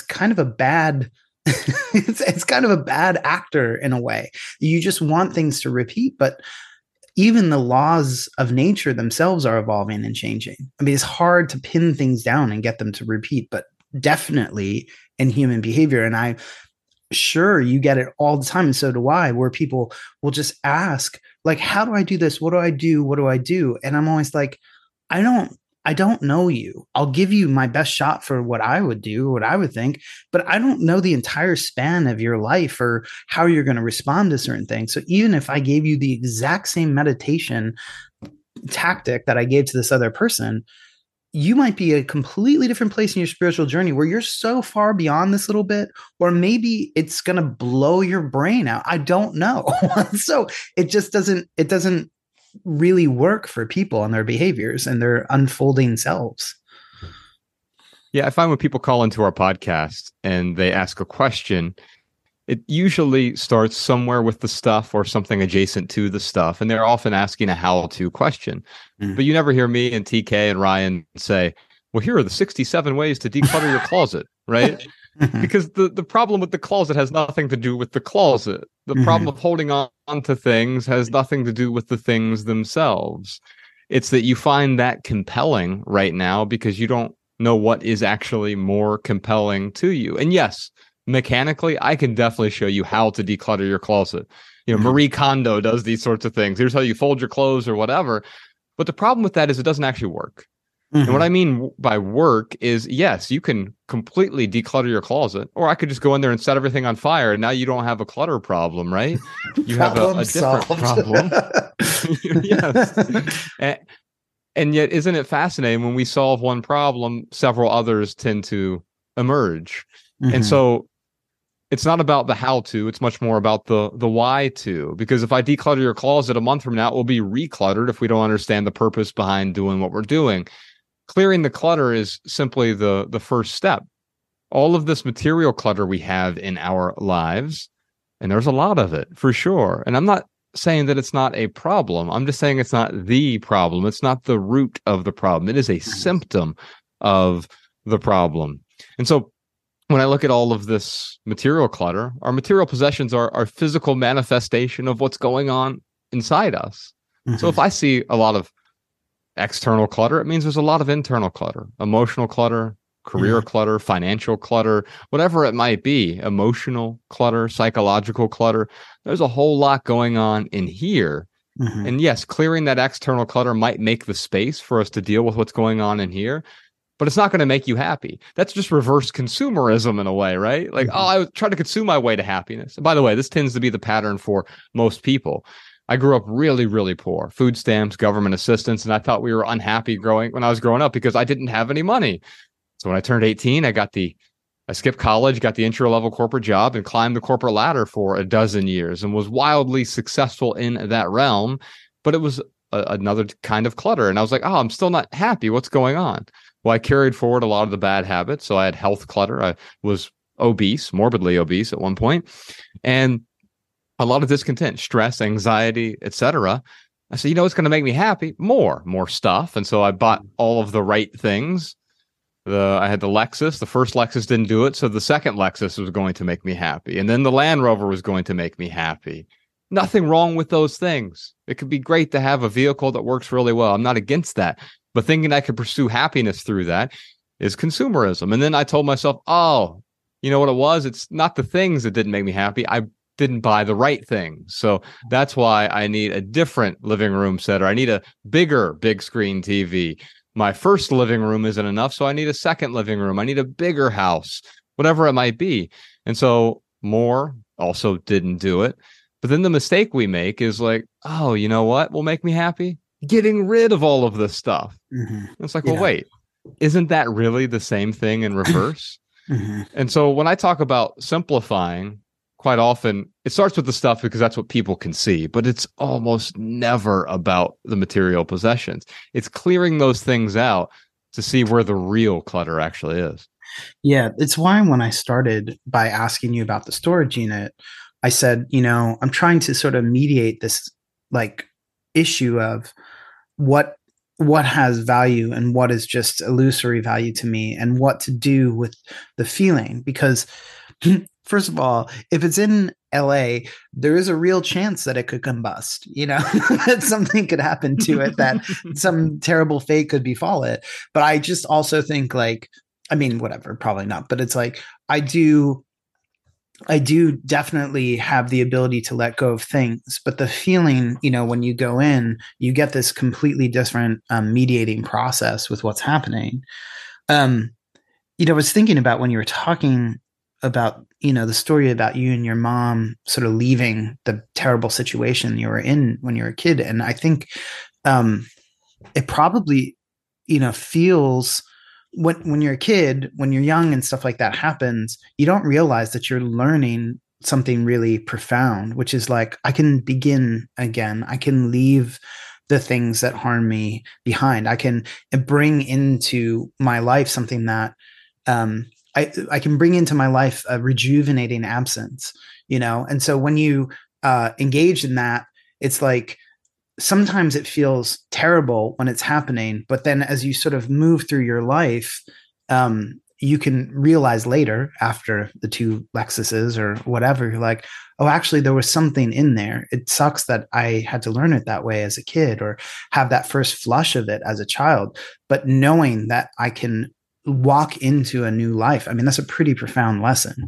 bad it's kind of a bad actor in a way. You just want things to repeat, but even the laws of nature themselves are evolving and changing. I mean, it's hard to pin things down and get them to repeat, but definitely in human behavior. And I'm sure you get it all the time, and so do I, where people will just ask, like, how do I do this? What do I do? What do I do? And I'm always like, I don't know you. I'll give you my best shot for what I would do, what I would think, but I don't know the entire span of your life or how you're going to respond to certain things. So even if I gave you the exact same meditation tactic that I gave to this other person, you might be a completely different place in your spiritual journey where you're so far beyond this little bit, or maybe it's going to blow your brain out. I don't know. So it just doesn't really work for people and their behaviors and their unfolding selves. Yeah, I find when people call into our podcast and they ask a question, it usually starts somewhere with the stuff or something adjacent to the stuff. And they're often asking a how-to question. But you never hear me and TK and Ryan say, well, here are the 67 ways to declutter your closet, right? Because the problem with the closet has nothing to do with the closet. The problem of holding on to things has nothing to do with the things themselves. It's that you find that compelling right now because you don't know what is actually more compelling to you. And yes, mechanically, I can definitely show you how to declutter your closet. You know, Marie Kondo does these sorts of things. Here's how you fold your clothes or whatever. But the problem with that is it doesn't actually work. And what I mean by work is, yes, you can completely declutter your closet, or I could just go in there and set everything on fire, and now you don't have a clutter problem, right? You have a different problem. Yes. And yet, isn't it fascinating when we solve one problem, several others tend to emerge? And so it's not about the how-to, it's much more about the why-to. Because if I declutter your closet a month from now, it will be recluttered if we don't understand the purpose behind doing what we're doing. Clearing the clutter is simply the first step. All of this material clutter we have in our lives, and there's a lot of it for sure. And I'm not saying that it's not a problem. I'm just saying it's not the problem. It's not the root of the problem. It is a symptom of the problem. And so when I look at all of this material clutter, our material possessions are our physical manifestation of what's going on inside us. So if I see a lot of external clutter, it means there's a lot of internal clutter, emotional clutter, career clutter, financial clutter, whatever it might be, emotional clutter, psychological clutter. There's a whole lot going on in here. And yes, clearing that external clutter might make the space for us to deal with what's going on in here, but it's not going to make you happy. That's just reverse consumerism in a way, right? Like, oh, I was trying to consume my way to happiness. And by the way, this tends to be the pattern for most people. I grew up really, really poor, food stamps, government assistance, and I thought we were unhappy when I was growing up because I didn't have any money. So when I turned 18, I skipped college, got the entry-level corporate job, and climbed the corporate ladder for a dozen years and was wildly successful in that realm. But it was another kind of clutter. And I was like, oh, I'm still not happy. What's going on? Well, I carried forward a lot of the bad habits. So I had health clutter. I was obese, morbidly obese at one point. And a lot of discontent, stress, anxiety, etc. I said, what's going to make me happy? More stuff. And so I bought all of the right things. I had the Lexus. The first Lexus didn't do it. So the second Lexus was going to make me happy. And then the Land Rover was going to make me happy. Nothing wrong with those things. It could be great to have a vehicle that works really well. I'm not against that. But thinking I could pursue happiness through that is consumerism. And then I told myself, oh, you know what it was? It's not the things that didn't make me happy. I didn't buy the right things. So that's why I need a different living room set, or I need a big screen TV. My first living room isn't enough, so I need a second living room. I need a bigger house, whatever it might be. And so more also didn't do it. But then the mistake we make is like, oh, you know what will make me happy? Getting rid of all of this stuff. It's like, well, wait, isn't that really the same thing in reverse? And so when I talk about simplifying, quite often it starts with the stuff because that's what people can see, but it's almost never about the material possessions. It's clearing those things out to see where the real clutter actually is. Yeah, it's why when I started by asking you about the storage unit, I said, I'm trying to sort of mediate this like issue of what has value and what is just illusory value to me, and what to do with the feeling. Because first of all, if it's in LA, there is a real chance that it could combust, that something could happen to it, that some terrible fate could befall it. But I just also think whatever, probably not. But it's like, I do definitely have the ability to let go of things, but the feeling, when you go in, you get this completely different mediating process with what's happening. I was thinking about when you were talking about, the story about you and your mom sort of leaving the terrible situation you were in when you were a kid. And I think it probably, feels when you're a kid, when you're young and stuff like that happens, you don't realize that you're learning something really profound, which is like, I can begin again. I can leave the things that harm me behind. I can bring into my life something that I can bring into my life a rejuvenating absence, And so when you engage in that, it's like, sometimes it feels terrible when it's happening, but then as you sort of move through your life, you can realize later, after the 2 Lexuses or whatever, you're like, oh, actually there was something in there. It sucks that I had to learn it that way as a kid or have that first flush of it as a child, but knowing that I can walk into a new life. I mean, that's a pretty profound lesson.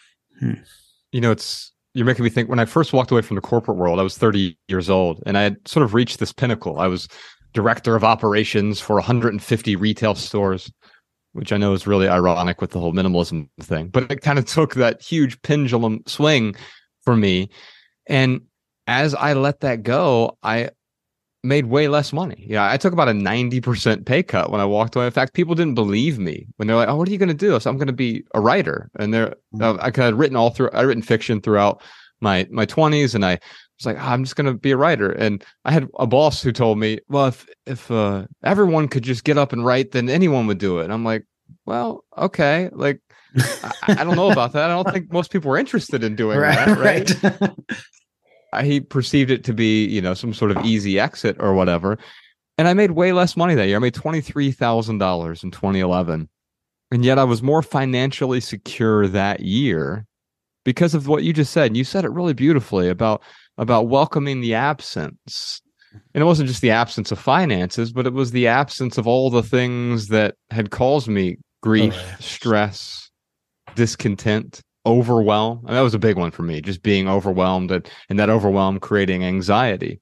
You're making me think, when I first walked away from the corporate world, I was 30 years old, and I had sort of reached this pinnacle. I was director of operations for 150 retail stores, which I know is really ironic with the whole minimalism thing, but it kind of took that huge pendulum swing for me. And as I let that go, I made way less money. I took about a 90% pay cut when I walked away. In fact, people didn't believe me when they're like, "Oh, what are you going to do?" I said, "I'm going to be a writer." And I had written fiction throughout my 20s, and I was like, I'm just going to be a writer. And I had a boss who told me, well, if everyone could just get up and write, then anyone would do it. And I'm like, well, okay. Like, I don't know about that. I don't think most people were interested in doing that. Right. He perceived it to be, some sort of easy exit or whatever. And I made way less money that year. I made $23,000 in 2011. And yet I was more financially secure that year because of what you just said. And you said it really beautifully about welcoming the absence. And it wasn't just the absence of finances, but it was the absence of all the things that had caused me grief, stress, discontent, overwhelm. And that was a big one for me, just being overwhelmed and that overwhelm creating anxiety.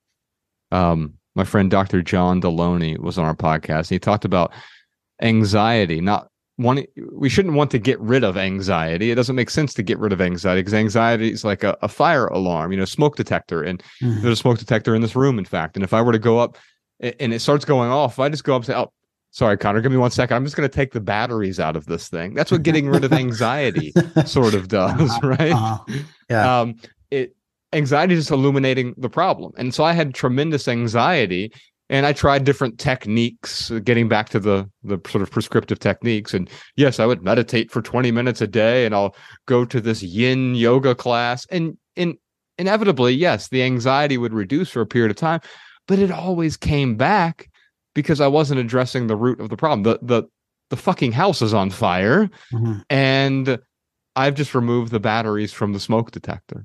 My friend Dr. John Deloney was on our podcast. And he talked about anxiety, we shouldn't want to get rid of anxiety. It doesn't make sense to get rid of anxiety because anxiety is like a fire alarm, smoke detector. And there's a smoke detector in this room, in fact. And if I were to go up and it starts going off, if I just go up and say, "Oh, sorry, Connor, give me 1 second. I'm just going to take the batteries out of this thing." That's what getting rid of anxiety sort of does, right? Yeah. Anxiety is just illuminating the problem. And so I had tremendous anxiety, and I tried different techniques, getting back to the sort of prescriptive techniques. And yes, I would meditate for 20 minutes a day, and I'll go to this yin yoga class. And inevitably, yes, the anxiety would reduce for a period of time, but it always came back because I wasn't addressing the root of the problem. The fucking house is on fire, and I've just removed the batteries from the smoke detector.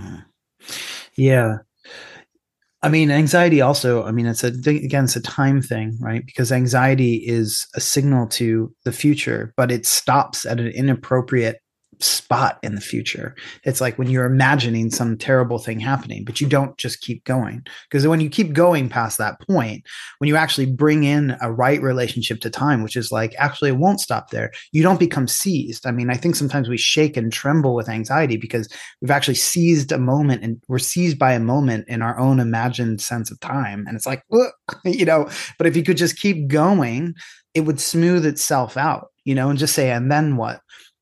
Yeah. I mean, anxiety also, it's a time thing, right? Because anxiety is a signal to the future, but it stops at an inappropriate spot in the future. It's like when you're imagining some terrible thing happening, but you don't just keep going. Because when you keep going past that point, when you actually bring in a right relationship to time, which is like, actually, it won't stop there. You don't become seized. I think sometimes we shake and tremble with anxiety because we've actually seized a moment, and we're seized by a moment in our own imagined sense of time. And it's like, but if you could just keep going, it would smooth itself out, and just say, and then what?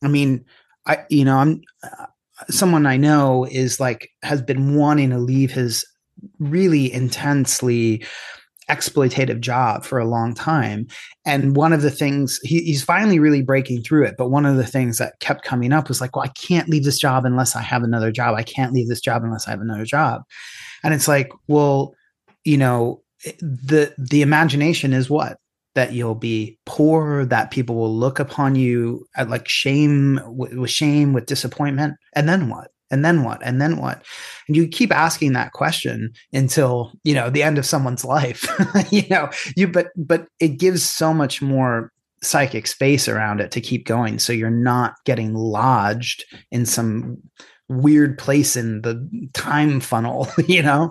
I'm someone I know has been wanting to leave his really intensely exploitative job for a long time. And one of the things he's finally really breaking through it. But one of the things that kept coming up was like, well, I can't leave this job unless I have another job. I can't leave this job unless I have another job. And it's like, well, the imagination is what? That you'll be poor, that people will look upon you at like shame, with disappointment. And then what? And then what? And then what? And you keep asking that question until, the end of someone's life, but it gives so much more psychic space around it to keep going. So you're not getting lodged in some weird place in the time funnel, Yeah,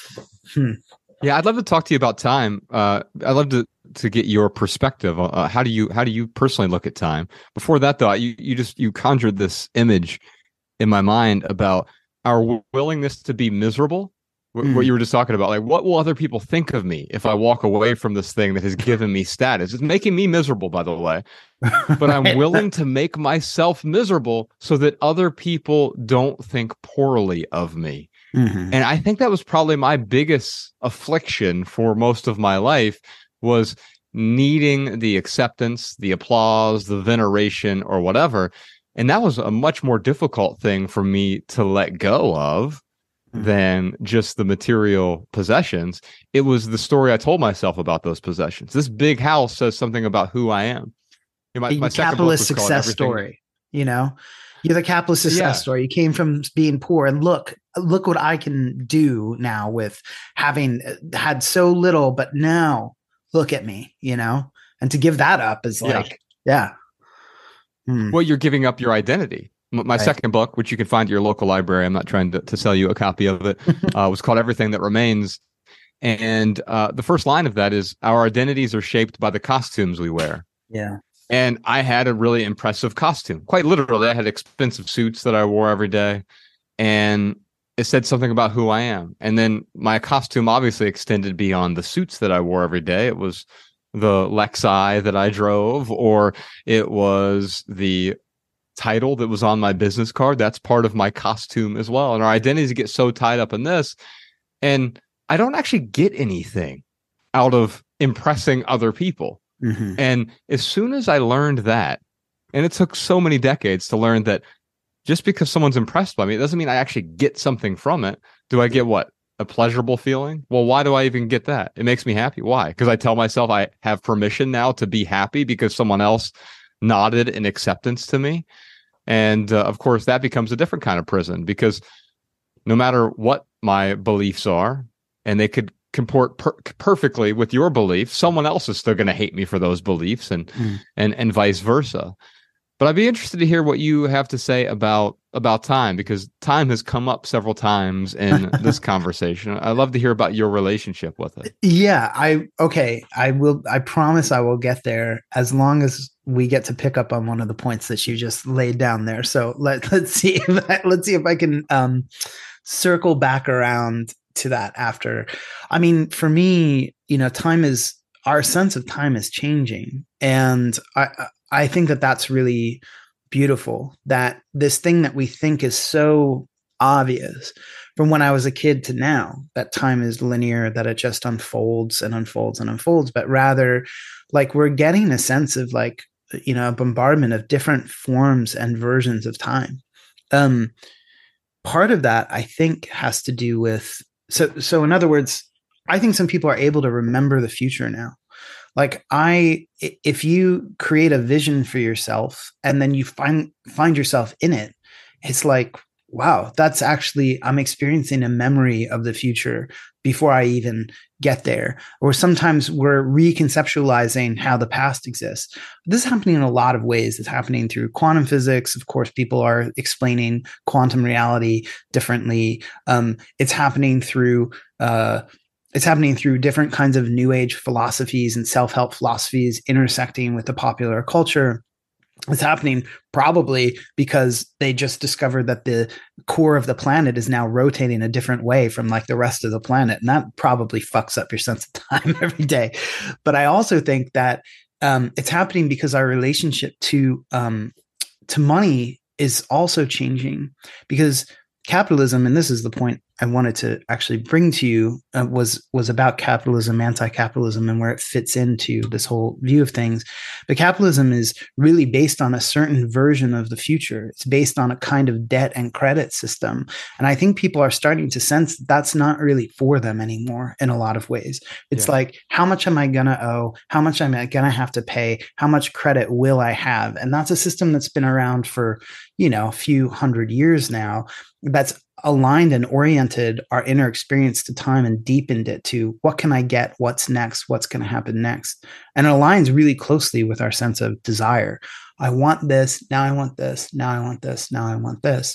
I'd love to talk to you about time. I'd love to get your perspective. How do you personally look at time? Before that, though, you conjured this image in my mind about our willingness to be miserable. What you were just talking about, like, what will other people think of me if I walk away from this thing that has given me status? It's making me miserable, by the way, but I'm willing to make myself miserable so that other people don't think poorly of me. And I think that was probably my biggest affliction for most of my life, was needing the acceptance, the applause, the veneration, or whatever. And that was a much more difficult thing for me to let go of than just the material possessions. It was the story I told myself about those possessions. This big house says something about who I am. My capitalist success story, You're the capitalist success story. You came from being poor, and look what I can do now with having had so little, but now look at me, and to give that up is like, Well, you're giving up your identity. My second book, which you can find at your local library, I'm not trying to sell you a copy of it, was called Everything That Remains. And the first line of that is, our identities are shaped by the costumes we wear. Yeah. And I had a really impressive costume. Quite literally, I had expensive suits that I wore every day. And it said something about who I am. And then my costume obviously extended beyond the suits that I wore every day. It was the Lexi that I drove, or it was the title that was on my business card. That's part of my costume as well. And our identities get so tied up in this. And I don't actually get anything out of impressing other people. And as soon as I learned that, and it took so many decades to learn that just because someone's impressed by me, it doesn't mean I actually get something from it. Do I get what? A pleasurable feeling? Well, why do I even get that? It makes me happy. Why? Because I tell myself I have permission now to be happy because someone else nodded in acceptance to me. And of course, that becomes a different kind of prison, because no matter what my beliefs are, and they could comport perfectly with your beliefs, someone else is still going to hate me for those beliefs, and vice versa. But I'd be interested to hear what you have to say about time, because time has come up several times in this conversation. I'd love to hear about your relationship with it. Yeah, I will. I promise I will get there, as long as we get to pick up on one of the points that you just laid down there. So let's see if I can circle back around to that after. I mean, for me, our sense of time is changing, and I think that that's really beautiful, that this thing that we think is so obvious from when I was a kid to now, that time is linear, that it just unfolds and unfolds and unfolds, but rather, like, we're getting a sense of, like, a bombardment of different forms and versions of time. Part of that, I think, has to do with, so in other words, I think some people are able to remember the future now. Like, if you create a vision for yourself and then you find yourself in it, it's like, wow, that's actually, I'm experiencing a memory of the future before I even get there. Or sometimes we're reconceptualizing how the past exists. This is happening in a lot of ways. It's happening through quantum physics. Of course, people are explaining quantum reality differently. It's happening through different kinds of new age philosophies and self-help philosophies intersecting with the popular culture. It's happening probably because they just discovered that the core of the planet is now rotating a different way from, like, the rest of the planet. And that probably fucks up your sense of time every day. But I also think that it's happening because our relationship to money is also changing, because capitalism, and this is the point I wanted to actually bring to you was about capitalism, anti-capitalism, and where it fits into this whole view of things. But capitalism is really based on a certain version of the future. It's based on a kind of debt and credit system. And I think people are starting to sense that's not really for them anymore in a lot of ways. It's like, how much am I going to owe? How much am I going to have to pay? How much credit will I have? And that's a system that's been around for, a few hundred years now, that's aligned and oriented our inner experience to time and deepened it to what can I get? What's next? What's going to happen next? And it aligns really closely with our sense of desire. I want this. Now I want this. Now I want this. Now I want this.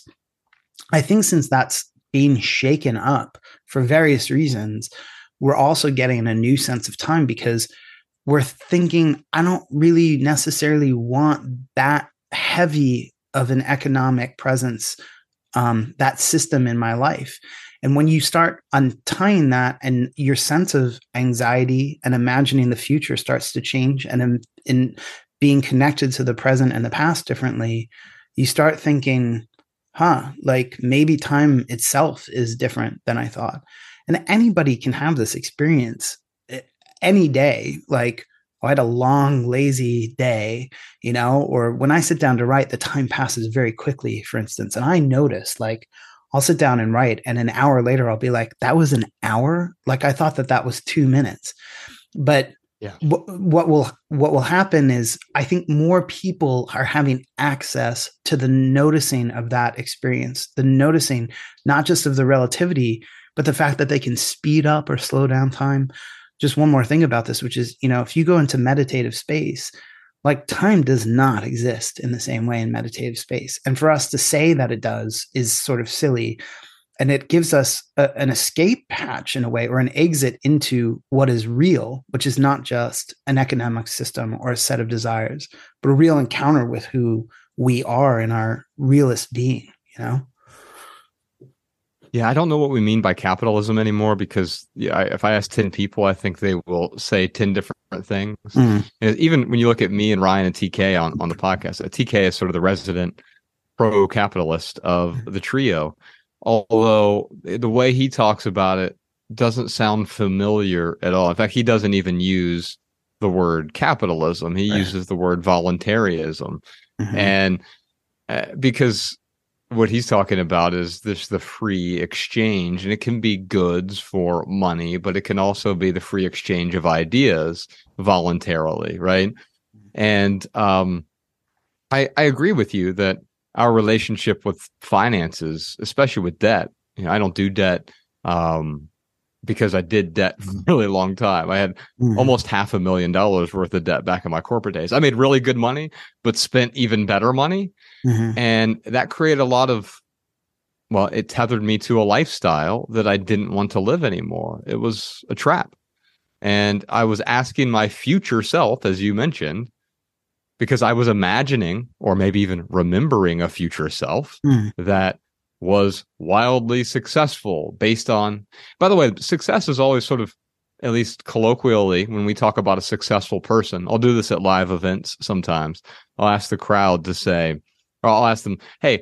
I think since that's being shaken up for various reasons, we're also getting a new sense of time because we're thinking, I don't really necessarily want that heavy of an economic presence, that system in my life. And when you start untying that and your sense of anxiety and imagining the future starts to change, and in being connected to the present and the past differently, you start thinking, like maybe time itself is different than I thought. And anybody can have this experience any day. Like, I had a long, lazy day, or when I sit down to write, the time passes very quickly, for instance. And I notice, like, I'll sit down and write, and an hour later, I'll be like, that was an hour? Like, I thought that was 2 minutes. But what will happen is I think more people are having access to the noticing of that experience, the noticing not just of the relativity, but the fact that they can speed up or slow down time. Just one more thing about this, which is, if you go into meditative space, like time does not exist in the same way in meditative space. And for us to say that it does is sort of silly. And it gives us an escape hatch in a way, or an exit into what is real, which is not just an economic system or a set of desires, but a real encounter with who we are in our realist being, Yeah, I don't know what we mean by capitalism anymore because if I ask 10 people, I think they will say 10 different things. And even when you look at me and Ryan and TK on the podcast, TK is sort of the resident pro-capitalist of the trio, although the way he talks about it doesn't sound familiar at all. In fact, he doesn't even use the word capitalism. He uses the word voluntarism. And because what he's talking about is the free exchange, and it can be goods for money, but it can also be the free exchange of ideas voluntarily, right? And I agree with you that our relationship with finances, especially with debt, I don't do debt because I did debt for a really long time. I had almost $500,000 worth of debt back in my corporate days. I made really good money, but spent even better money. And that created a lot of, it tethered me to a lifestyle that I didn't want to live anymore. It was a trap. And I was asking my future self, as you mentioned, because I was imagining or maybe even remembering a future self that was wildly successful based on, by the way, success is always sort of, at least colloquially, when we talk about a successful person, I'll do this at live events sometimes. I'll ask the crowd to say, or I'll ask them, hey,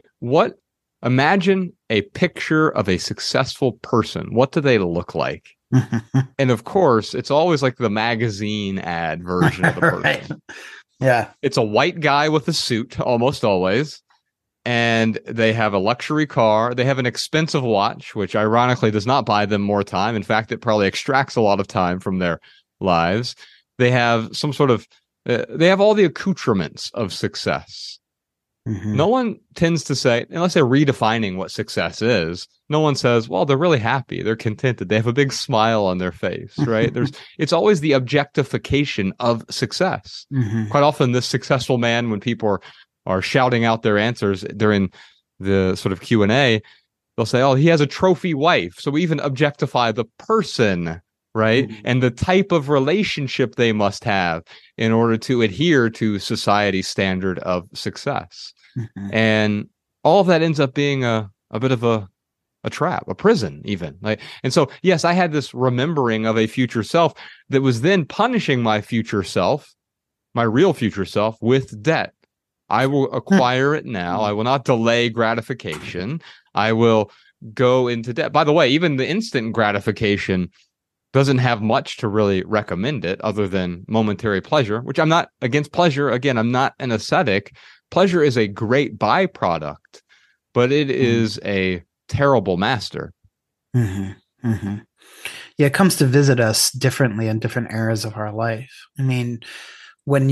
imagine a picture of a successful person. What do they look like? And of course, it's always like the magazine ad version of the person. Right. Yeah. It's a white guy with a suit, almost always. And they have a luxury car. They have an expensive watch, which ironically does not buy them more time. In fact, it probably extracts a lot of time from their lives. They have some sort of, they have all the accoutrements of success. No one tends to say, unless they're redefining what success is, no one says, well, they're really happy. They're contented. They have a big smile on their face, right? It's always the objectification of success. Quite often this successful man, when people are shouting out their answers during the sort of Q&A, they'll say, oh, he has a trophy wife. So we even objectify the person, right? And the type of relationship they must have in order to adhere to society's standard of success. And all of that ends up being a bit of a trap, a prison even. And so, yes, I had this remembering of a future self that was then punishing my future self, my real future self, with debt. I will acquire it now. I will not delay gratification. I will go into debt. By the way, even the instant gratification doesn't have much to really recommend it other than momentary pleasure, which I'm not against pleasure. Again, I'm not an ascetic. Pleasure is a great byproduct, but it is a terrible master. Mm-hmm. Mm-hmm. Yeah, it comes to visit us differently in different eras of our life. I mean, when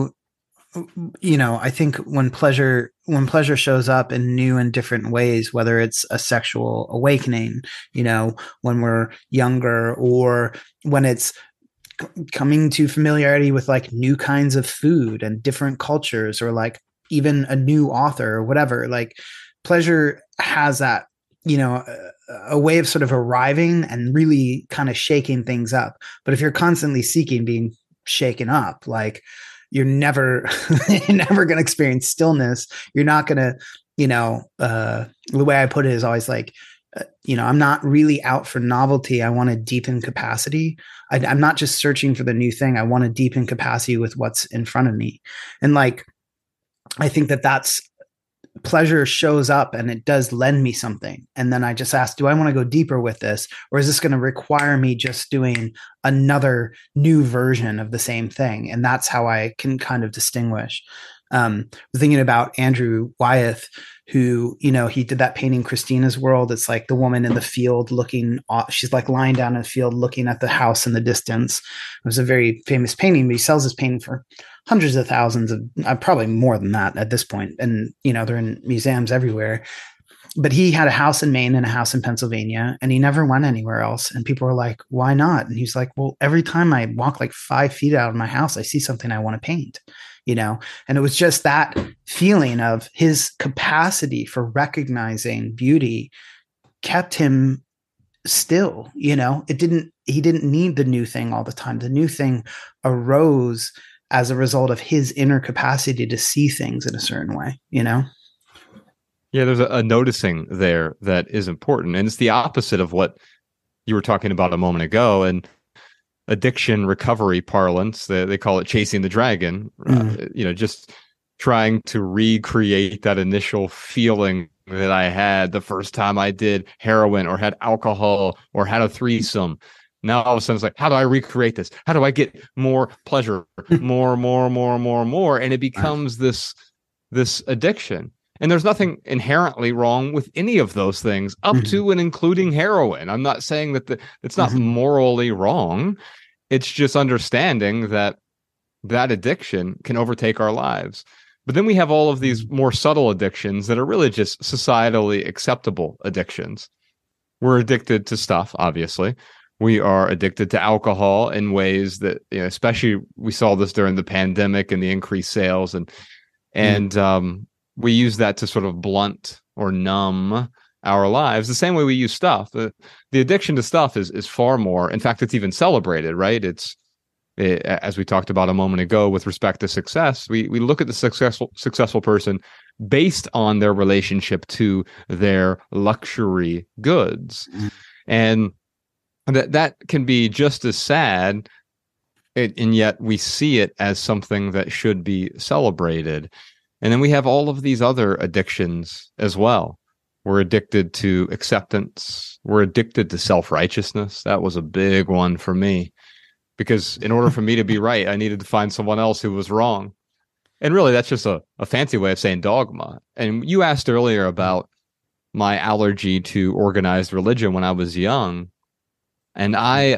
I think when pleasure shows up in new and different ways, whether it's a sexual awakening, when we're younger, or when it's coming to familiarity with like new kinds of food and different cultures, or like even a new author or whatever, like pleasure has that, a way of sort of arriving and really kind of shaking things up. But if you're constantly seeking being shaken up, like you're never going to experience stillness. You're not going to, the way I put it is always like, I'm not really out for novelty. I want to deepen capacity. I'm not just searching for the new thing. I want to deepen capacity with what's in front of me. And like, I think that's pleasure shows up and it does lend me something. And then I just ask, do I want to go deeper with this? Or is this going to require me just doing another new version of the same thing? And that's how I can kind of distinguish. Thinking about Andrew Wyeth, who, he did that painting, Christina's World. It's like the woman in the field looking off. She's like lying down in the field, looking at the house in the distance. It was a very famous painting, but he sells this painting for hundreds of thousands of, probably more than that at this point. And, they're in museums everywhere. But he had a house in Maine and a house in Pennsylvania, and he never went anywhere else. And people were like, why not? And he's like, well, every time I walk like 5 feet out of my house, I see something I want to paint. And it was just that feeling of his capacity for recognizing beauty kept him still. He didn't need the new thing all the time. The new thing arose as a result of his inner capacity to see things in a certain way, Yeah, there's a noticing there that is important. And it's the opposite of what you were talking about a moment ago. And addiction recovery parlance, they call it chasing the dragon, just trying to recreate that initial feeling that I had the first time I did heroin or had alcohol or had a threesome. Now all of a sudden it's like, how do I recreate this? How do I get more pleasure, more? And it becomes this addiction. And there's nothing inherently wrong with any of those things, up to and including heroin. I'm not saying that it's not morally wrong. It's just understanding that addiction can overtake our lives. But then we have all of these more subtle addictions that are really just societally acceptable addictions. We're addicted to stuff, obviously. We are addicted to alcohol in ways that, especially we saw this during the pandemic and the increased sales, and we use that to sort of blunt or numb our lives the same way we use stuff. The addiction to stuff is far more. In fact, it's even celebrated, right? As we talked about a moment ago with respect to success, we look at the successful person based on their relationship to their luxury goods. And that can be just as sad, and yet we see it as something that should be celebrated. And then we have all of these other addictions as well. We're addicted to acceptance. We're addicted to self-righteousness. That was a big one for me, because in order for me to be right, I needed to find someone else who was wrong. And really, that's just a fancy way of saying dogma. And you asked earlier about my allergy to organized religion when I was young. And I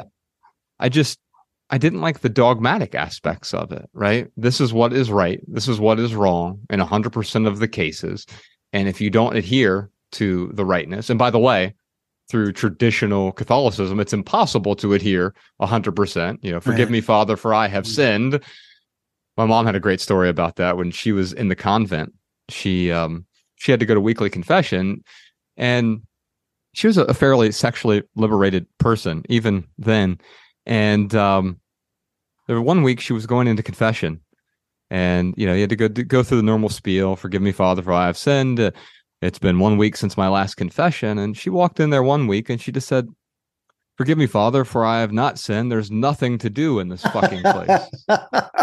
didn't like the dogmatic aspects of it, right? This is what is right. This is what is wrong in 100% of the cases. And if you don't adhere to the rightness, and by the way, through traditional Catholicism, it's impossible to adhere 100%. Forgive me, Father, for I have sinned. My mom had a great story about that when she was in the convent. She had to go to weekly confession, and she was a fairly sexually liberated person even then. And there was one week she was going into confession, and you had to go through the normal spiel. Forgive me, Father, for I have sinned. It's been 1 week since my last confession. And she walked in there one week and she just said, forgive me, Father, for I have not sinned. There's nothing to do in this fucking place.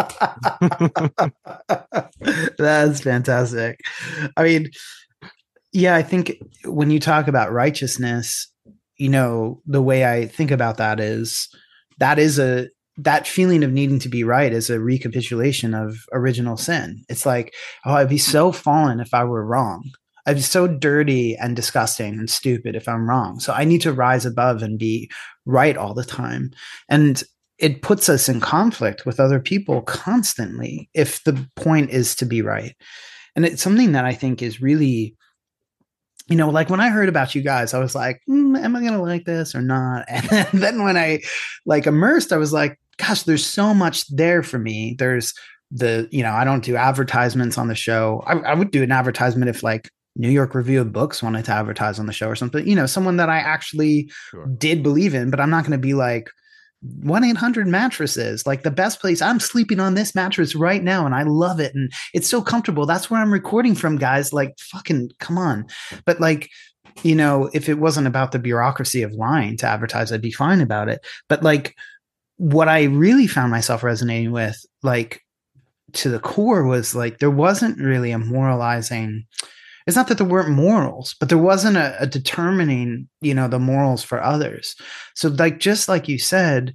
That's fantastic. I mean, Yeah, I think when you talk about righteousness, the way I think about that is that feeling of needing to be right is a recapitulation of original sin. It's like, oh, I'd be so fallen if I were wrong. I'd be so dirty and disgusting and stupid if I'm wrong. So I need to rise above and be right all the time. And it puts us in conflict with other people constantly if the point is to be right. And it's something that I think is really, like when I heard about you guys, I was like, am I going to like this or not? And then when I like immersed, I was like, gosh, there's so much there for me. There's I don't do advertisements on the show. I would do an advertisement if like New York Review of Books wanted to advertise on the show or something, someone that I actually did believe in, but I'm not going to be like, 1-800 mattresses, like the best place. I'm sleeping on this mattress right now and I love it and it's so comfortable. That's where I'm recording from, guys. Like, fucking come on. But like, if it wasn't about the bureaucracy of lying to advertise, I'd be fine about it. But like, what I really found myself resonating with, like to the core, was like there wasn't really a moralizing. It's not that there weren't morals, but there wasn't a determining, the morals for others. So like, just like you said,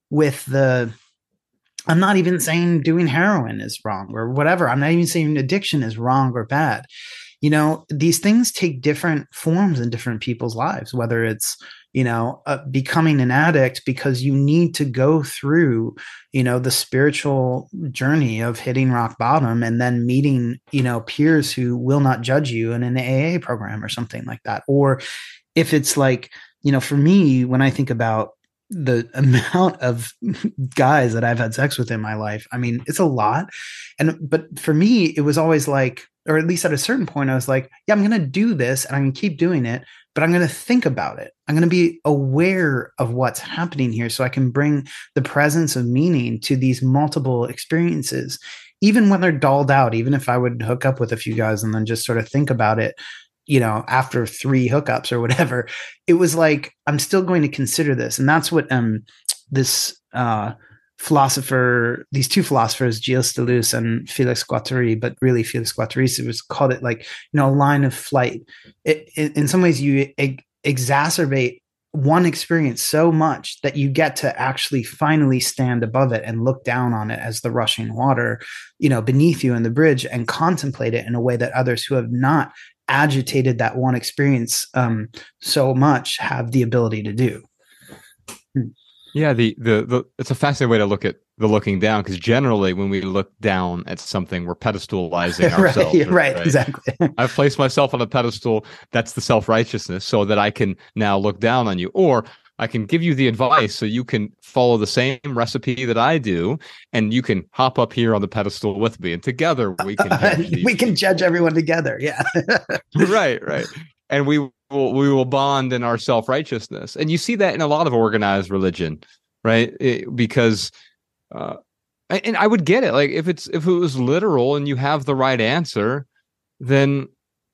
I'm not even saying doing heroin is wrong or whatever. I'm not even saying addiction is wrong or bad. These things take different forms in different people's lives, whether it's, becoming an addict because you need to go through, the spiritual journey of hitting rock bottom and then meeting, peers who will not judge you in an AA program or something like that. Or if it's like, for me, when I think about the amount of guys that I've had sex with in my life, I mean, it's a lot. But for me, it was always like, or at least at a certain point, I was like, yeah, I'm going to do this and I'm going to keep doing it, but I'm going to think about it. I'm going to be aware of what's happening here so I can bring the presence of meaning to these multiple experiences, even when they're dulled out. Even if I would hook up with a few guys and then just sort of think about it, after 3 hookups or whatever, it was like, I'm still going to consider this. And that's what this philosopher, these 2 philosophers, Gilles Deleuze and Felix Guattari, but really Felix Guattari, it was called it like, a line of flight. In some ways, you exacerbate one experience so much that you get to actually finally stand above it and look down on it as the rushing water, beneath you in the bridge, and contemplate it in a way that others who have not agitated that one experience so much have the ability to do. Yeah, the it's a fascinating way to look at the looking down, because generally when we look down at something, we're pedestalizing ourselves. right, exactly. I've placed myself on a pedestal. That's the self-righteousness, so that I can now look down on you, or I can give you the advice so you can follow the same recipe that I do, and you can hop up here on the pedestal with me, and together we can judge everyone together. Yeah, right. And we will bond in our self-righteousness. And you see that in a lot of organized religion, right? Because and I would get it. Like if it was literal and you have the right answer, then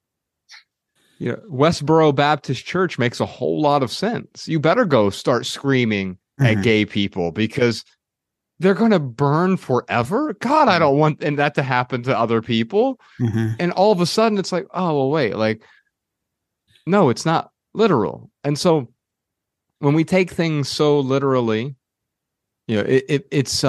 Westboro Baptist Church makes a whole lot of sense. You better go start screaming at gay people because they're going to burn forever. God, I don't want that to happen to other people. And all of a sudden it's like, oh, well, wait, like, no, it's not literal. And so when we take things so literally, it's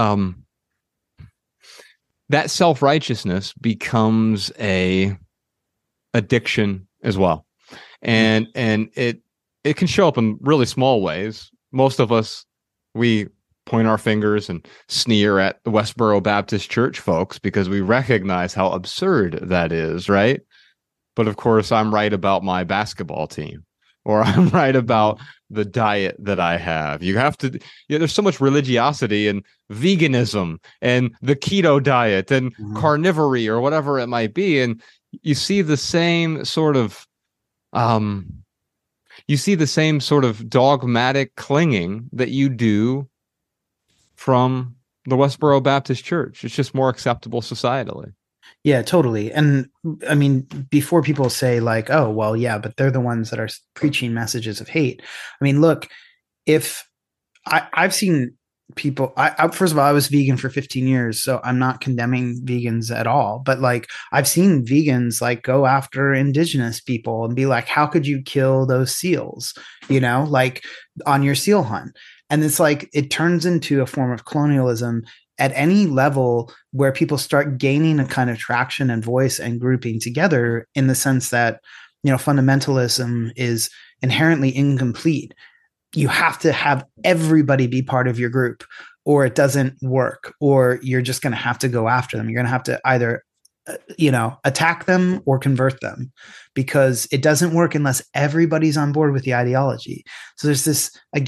that self-righteousness becomes a addiction as well. And it can show up in really small ways. Most of us, we point our fingers and sneer at the Westboro Baptist Church folks because we recognize how absurd that is, right? But of course, I'm right about my basketball team, or I'm right about the diet that I have. You have to, there's so much religiosity and veganism and the keto diet and carnivory or whatever it might be. And you see the same sort of, dogmatic clinging that you do from the Westboro Baptist Church. It's just more acceptable societally. Yeah, totally. And I mean, before people say like, oh, well, yeah, but they're the ones that are preaching messages of hate. I mean, look, if I've seen people, I first of all, I was vegan for 15 years, so I'm not condemning vegans at all, but like I've seen vegans like go after indigenous people and be like, how could you kill those seals, like on your seal hunt? And it's like it turns into a form of colonialism at any level where people start gaining a kind of traction and voice and grouping together, in the sense that fundamentalism is inherently incomplete. You have to have everybody be part of your group, or it doesn't work, or you're just going to have to go after them. You're going to have to either attack them or convert them, because it doesn't work unless everybody's on board with the ideology. So there's this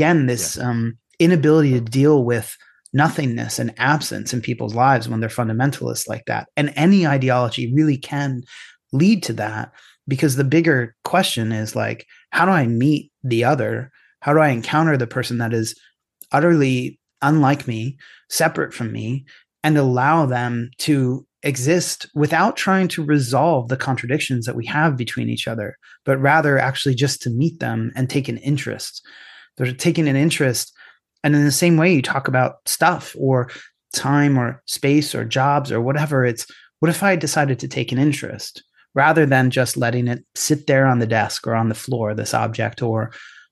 inability to deal with nothingness and absence in people's lives when they're fundamentalists like that. And any ideology really can lead to that, because the bigger question is like, how do I meet the other? How do I encounter the person that is utterly unlike me, separate from me, and allow them to exist without trying to resolve the contradictions that we have between each other, but rather actually just to meet them and take an interest. They're taking an interest. And in the same way you talk about stuff or time or space or jobs or whatever, it's what if I decided to take an interest rather than just letting it sit there on the desk or on the floor, this object, or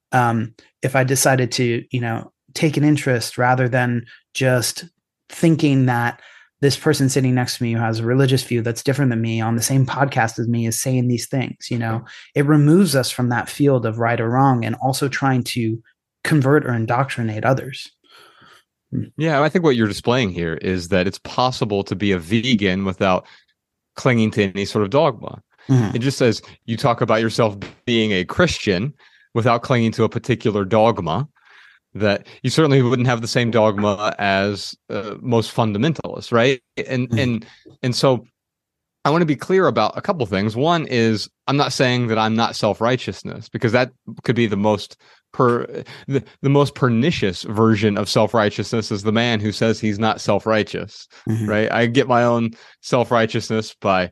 if I decided to, take an interest rather than just thinking that this person sitting next to me who has a religious view that's different than me on the same podcast as me is saying these things, it removes us from that field of right or wrong, and also trying to convert or indoctrinate others. Yeah, I think what you're displaying here is that it's possible to be a vegan without clinging to any sort of dogma. Mm-hmm. It just says you talk about yourself being a Christian without clinging to a particular dogma, that you certainly wouldn't have the same dogma as most fundamentalists, right? And so I want to be clear about a couple things. One is, I'm not saying that I'm not self-righteousness, because that could be the most the most pernicious version of self-righteousness is the man who says he's not self-righteous, right? I get my own self-righteousness by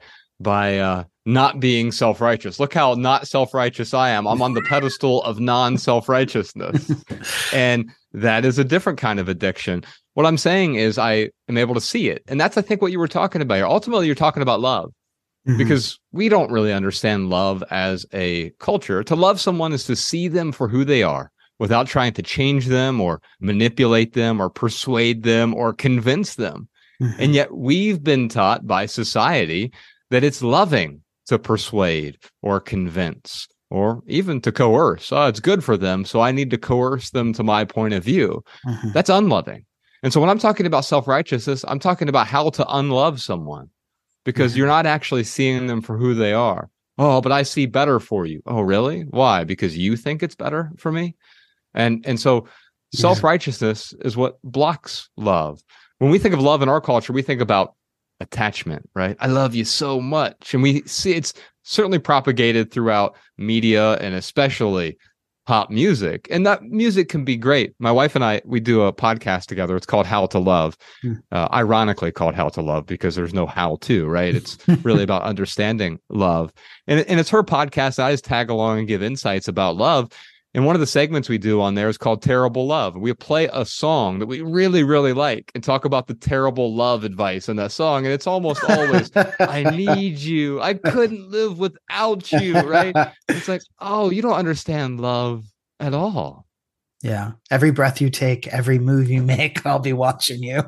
not being self-righteous. Look how not self-righteous I am. I'm on the pedestal of non-self-righteousness. And that is a different kind of addiction. What I'm saying is I am able to see it. And that's, I think, what you were talking about here. Ultimately, you're talking about love, because we don't really understand love as a culture. To love someone is to see them for who they are without trying to change them or manipulate them or persuade them or convince them. And yet we've been taught by society that it's loving to persuade or convince or even to coerce. Oh, it's good for them, so I need to coerce them to my point of view. That's unloving. And so when I'm talking about self-righteousness, I'm talking about how to unlove someone, because you're not actually seeing them for who they are. Oh, but I see better for you. Oh, really? Why? Because you think it's better for me? And so self-righteousness is what blocks love. When we think of love in our culture, we think about attachment, right? I love you so much. And we see it's certainly propagated throughout media and especially pop music. And that music can be great. My wife and I, we do a podcast together. It's called How to Love. Ironically called How to Love, because there's no how to, right? It's really about understanding love. And it's her podcast. I just tag along and give insights about love. And one of the segments we do on there is called Terrible Love. We play a song that we really, really like and talk about the terrible love advice in that song. And it's almost always, I need you. I couldn't live without you, right? It's like, oh, you don't understand love at all. Yeah. Every breath you take, every move you make, I'll be watching you.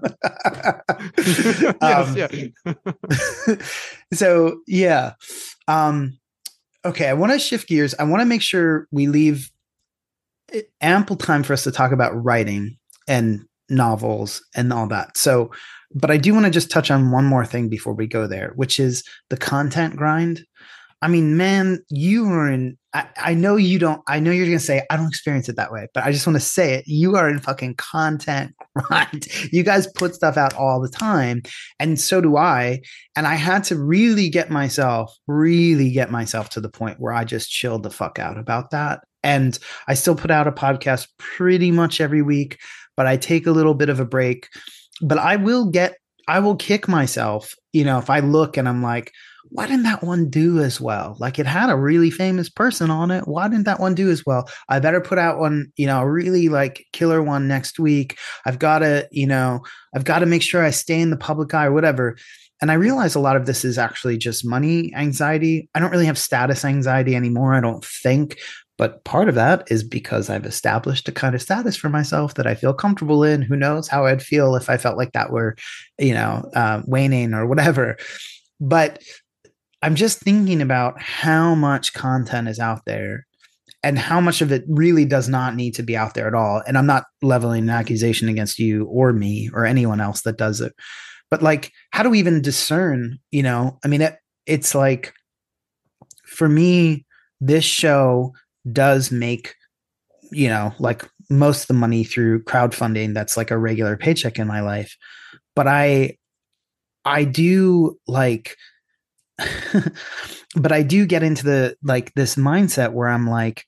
So, yeah. Okay. I want to shift gears. I want to make sure we leave ample time for us to talk about writing and novels and all that. So, but I do want to just touch on one more thing before we go there, which is the content grind. I mean, man, you are in, I know you don't, I know you're going to say, I don't experience it that way, but I just want to say it. You are in fucking content grind. You guys put stuff out all the time. And so do I. And I had to really get myself to the point where I just chilled the fuck out about that. And I still put out a podcast pretty much every week, but I take a little bit of a break. But I will kick myself, if I look and I'm like, why didn't that one do as well? Like it had a really famous person on it. Why didn't that one do as well? I better put out one, a really like killer one next week. I've got to make sure I stay in the public eye or whatever. And I realize a lot of this is actually just money anxiety. I don't really have status anxiety anymore, I don't think. But part of that is because I've established a kind of status for myself that I feel comfortable in. Who knows how I'd feel if I felt like that were, waning or whatever. But I'm just thinking about how much content is out there and how much of it really does not need to be out there at all. And I'm not leveling an accusation against you or me or anyone else that does it. But like, how do we even discern, it's like, for me, this show does make, like most of the money through crowdfunding. That's like a regular paycheck in my life. But I do like, but I do get into this mindset where I'm like,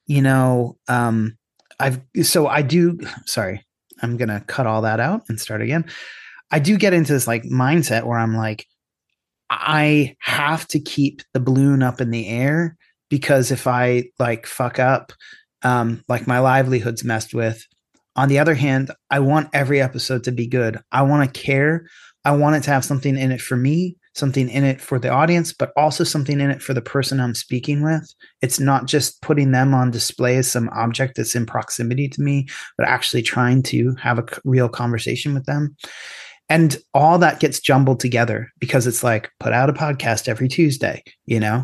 sorry, I'm going to cut all that out and start again. I do get into this like mindset where I'm like, I have to keep the balloon up in the air, because if I like fuck up, like my livelihood's messed with. On the other hand, I want every episode to be good. I want to care. I want it to have something in it for me, something in it for the audience, but also something in it for the person I'm speaking with. It's not just putting them on display as some object that's in proximity to me, but actually trying to have a real conversation with them. And all that gets jumbled together because it's like, put out a podcast every Tuesday, Yeah.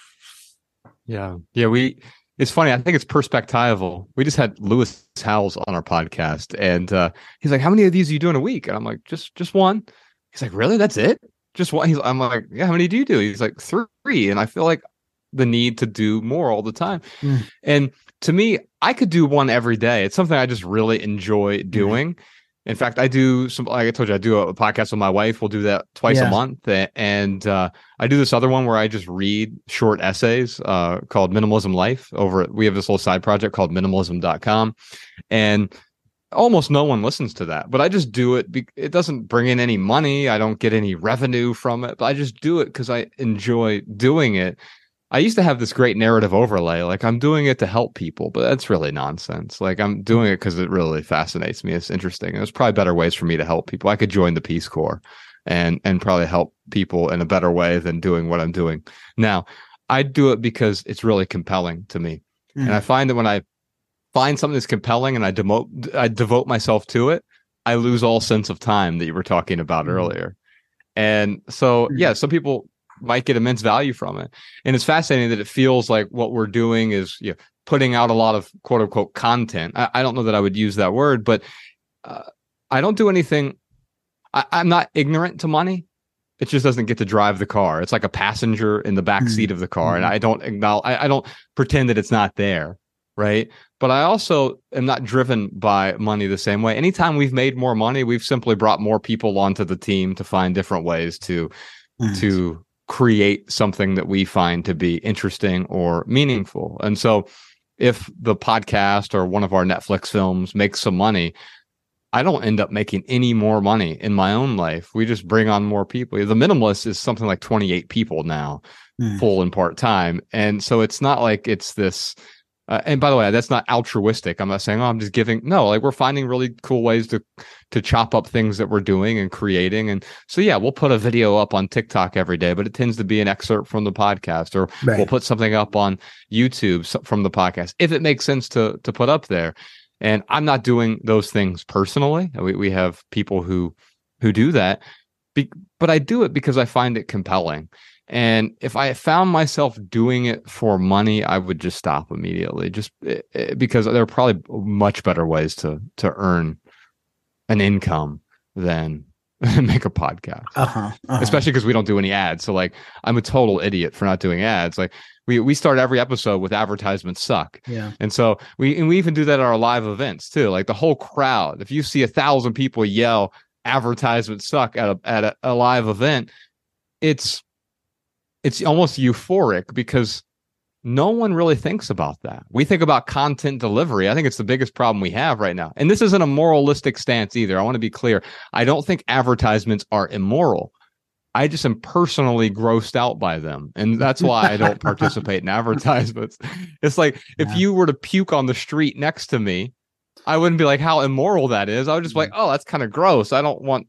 It's funny. I think it's perspectival. We just had Lewis Howes on our podcast, and he's like, how many of these are you doing a week? And I'm like, just one. He's like, really? That's it? Just one? I'm like, yeah, how many do you do? He's like, 3. And I feel like the need to do more all the time. And to me, I could do one every day. It's something I just really enjoy doing. In fact, I do like I told you, I do a podcast with my wife. We'll do that twice a month. And I do this other one where I just read short essays called Minimalism Life we have this little side project called minimalism.com. And almost no one listens to that, but I just do it. It doesn't bring in any money. I don't get any revenue from it, but I just do it because I enjoy doing it. I used to have this great narrative overlay, like I'm doing it to help people, but that's really nonsense. Like I'm doing it because it really fascinates me. It's interesting. And there's probably better ways for me to help people. I could join the Peace Corps and probably help people in a better way than doing what I'm doing now. I do it because it's really compelling to me. And I find that when I find something that's compelling and I devote myself to it, I lose all sense of time that you were talking about earlier. And so, some people might get immense value from it. And it's fascinating that it feels like what we're doing is putting out a lot of quote unquote content. I don't know that I would use that word, but I don't do anything. I'm not ignorant to money. It just doesn't get to drive the car. It's like a passenger in the back seat of the car. And I don't pretend that it's not there. Right. But I also am not driven by money the same way. Anytime we've made more money, we've simply brought more people onto the team to find different ways to create something that we find to be interesting or meaningful. And so if the podcast or one of our Netflix films makes some money, I don't end up making any more money in my own life. We just bring on more people. The Minimalist is something like 28 people now, full and part-time. And so it's not like it's this and by the way, that's not altruistic. I'm not saying, I'm just giving. No, like we're finding really cool ways to chop up things that we're doing and creating. And so, we'll put a video up on TikTok every day, but it tends to be an excerpt from the podcast, or we'll put something up on YouTube from the podcast if it makes sense to put up there. And I'm not doing those things personally. We have people who do that, but I do it because I find it compelling. And if I found myself doing it for money, I would just stop immediately, just because there are probably much better ways to earn an income than make a podcast. Especially because we don't do any ads. So like, I'm a total idiot for not doing ads. Like we start every episode with advertisements suck. Yeah. And so we even do that at our live events too. Like the whole crowd, if you see 1,000 people yell advertisements suck at a live event, it's almost euphoric because no one really thinks about that. We think about content delivery. I think it's the biggest problem we have right now. And this isn't a moralistic stance either. I want to be clear. I don't think advertisements are immoral. I just am personally grossed out by them. And that's why I don't participate in advertisements. It's like if you were to puke on the street next to me, I wouldn't be like how immoral that is. I would just be like, oh, that's kind of gross. I don't want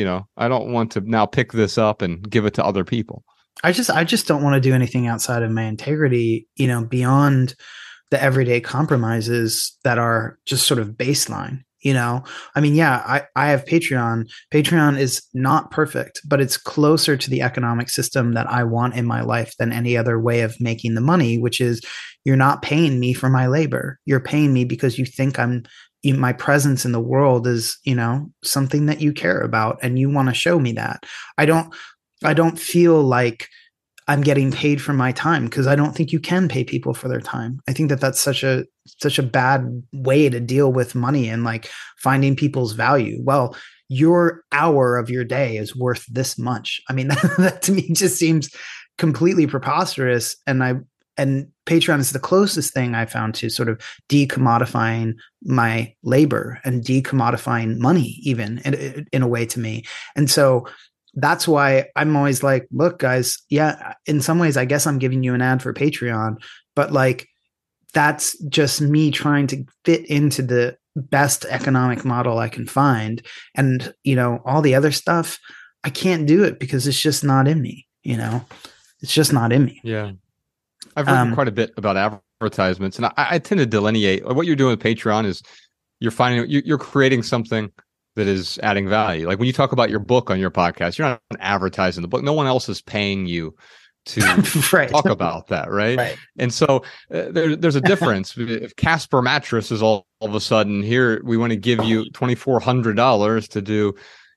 to now pick this up and give it to other people. I just don't want to do anything outside of my integrity, beyond the everyday compromises that are just sort of baseline. I mean, yeah, I have Patreon. Patreon is not perfect, but it's closer to the economic system that I want in my life than any other way of making the money, which is you're not paying me for my labor. You're paying me because you think my presence in the world is, something that you care about and you want to show me that. I don't feel like I'm getting paid for my time because I don't think you can pay people for their time. I think that that's such a bad way to deal with money and like finding people's value. Well, your hour of your day is worth this much. I mean, that to me just seems completely preposterous. And Patreon is the closest thing I found to sort of decommodifying my labor and decommodifying money, even in a way to me. And so that's why I'm always like, look, guys, yeah, in some ways, I guess I'm giving you an ad for Patreon, but like, that's just me trying to fit into the best economic model I can find. And, all the other stuff, I can't do it because it's just not in me, it's just not in me. Yeah. I've written quite a bit about advertisements, and I tend to delineate what you're doing with Patreon is you're creating something that is adding value. Like when you talk about your book on your podcast, you're not advertising the book. No one else is paying you to talk about that, right? And so there's a difference. If Casper Mattress is all of a sudden here, we want to give you $2,400 to do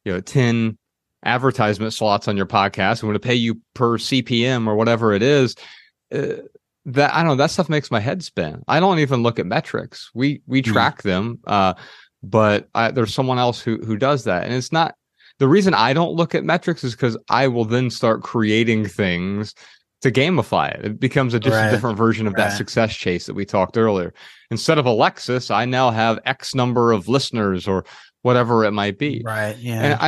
10 advertisement slots on your podcast. We want to pay you per CPM or whatever it is. That I don't know, that stuff makes my head spin. I don't even look at metrics. We track them. But there's someone else who does that. And it's not the reason I don't look at metrics is because I will then start creating things to gamify it. It becomes a different version of that success chase that we talked earlier. Instead of Alexis, I now have X number of listeners or whatever it might be. Right. Yeah. And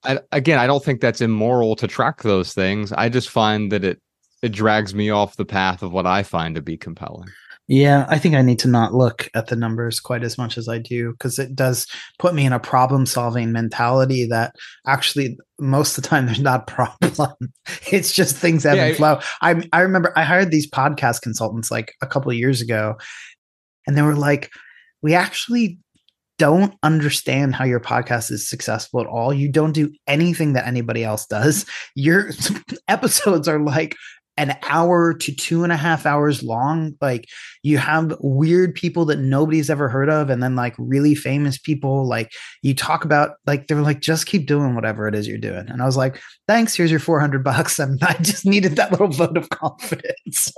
I don't think that's immoral to track those things. I just find that it drags me off the path of what I find to be compelling. Yeah, I think I need to not look at the numbers quite as much as I do because it does put me in a problem-solving mentality that actually most of the time there's not a problem. It's just things ebb and flow. I remember I hired these podcast consultants like a couple of years ago, and they were like, we actually don't understand how your podcast is successful at all. You don't do anything that anybody else does. Your episodes are like an hour to 2.5 hours long. Like you have weird people that nobody's ever heard of. And then like really famous people, like you talk about, like, they were like, just keep doing whatever it is you're doing. And I was like, thanks, here's your $400. And I just needed that little vote of confidence.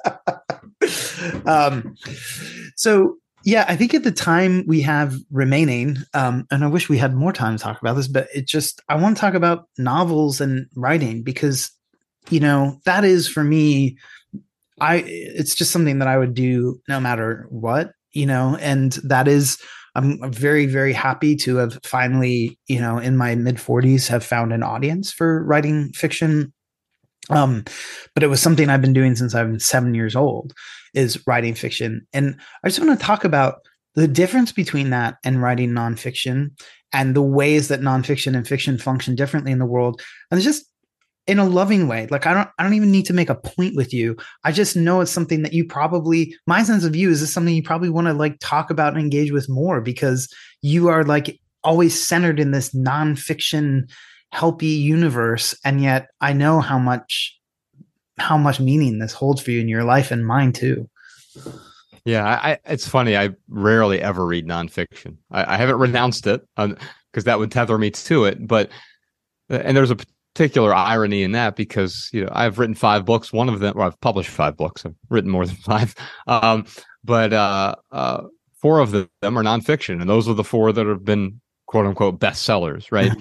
So yeah, I think at the time we have remaining, and I wish we had more time to talk about this, but I want to talk about novels and writing because that is for me, it's just something that I would do no matter what, and that is, I'm very, very happy to have finally, in my mid 40s have found an audience for writing fiction. But it was something I've been doing since I was 7 years old, is writing fiction. And I just want to talk about the difference between that and writing nonfiction and the ways that nonfiction and fiction function differently in the world. And it's just, in a loving way. Like I don't even need to make a point with you. I just know it's something that you probably, my sense of you is this something you probably want to like talk about and engage with more because you are like always centered in this nonfiction helpy universe. And yet I know how much meaning this holds for you in your life and mine too. Yeah. It's funny. I rarely ever read nonfiction. I haven't renounced it because that would tether me to it. And there's a particular irony in that because I've written 5 books. One of them, or I've published 5 books. I've written more than 5, but 4 of them are nonfiction, and those are the 4 that have been "quote unquote" bestsellers, right?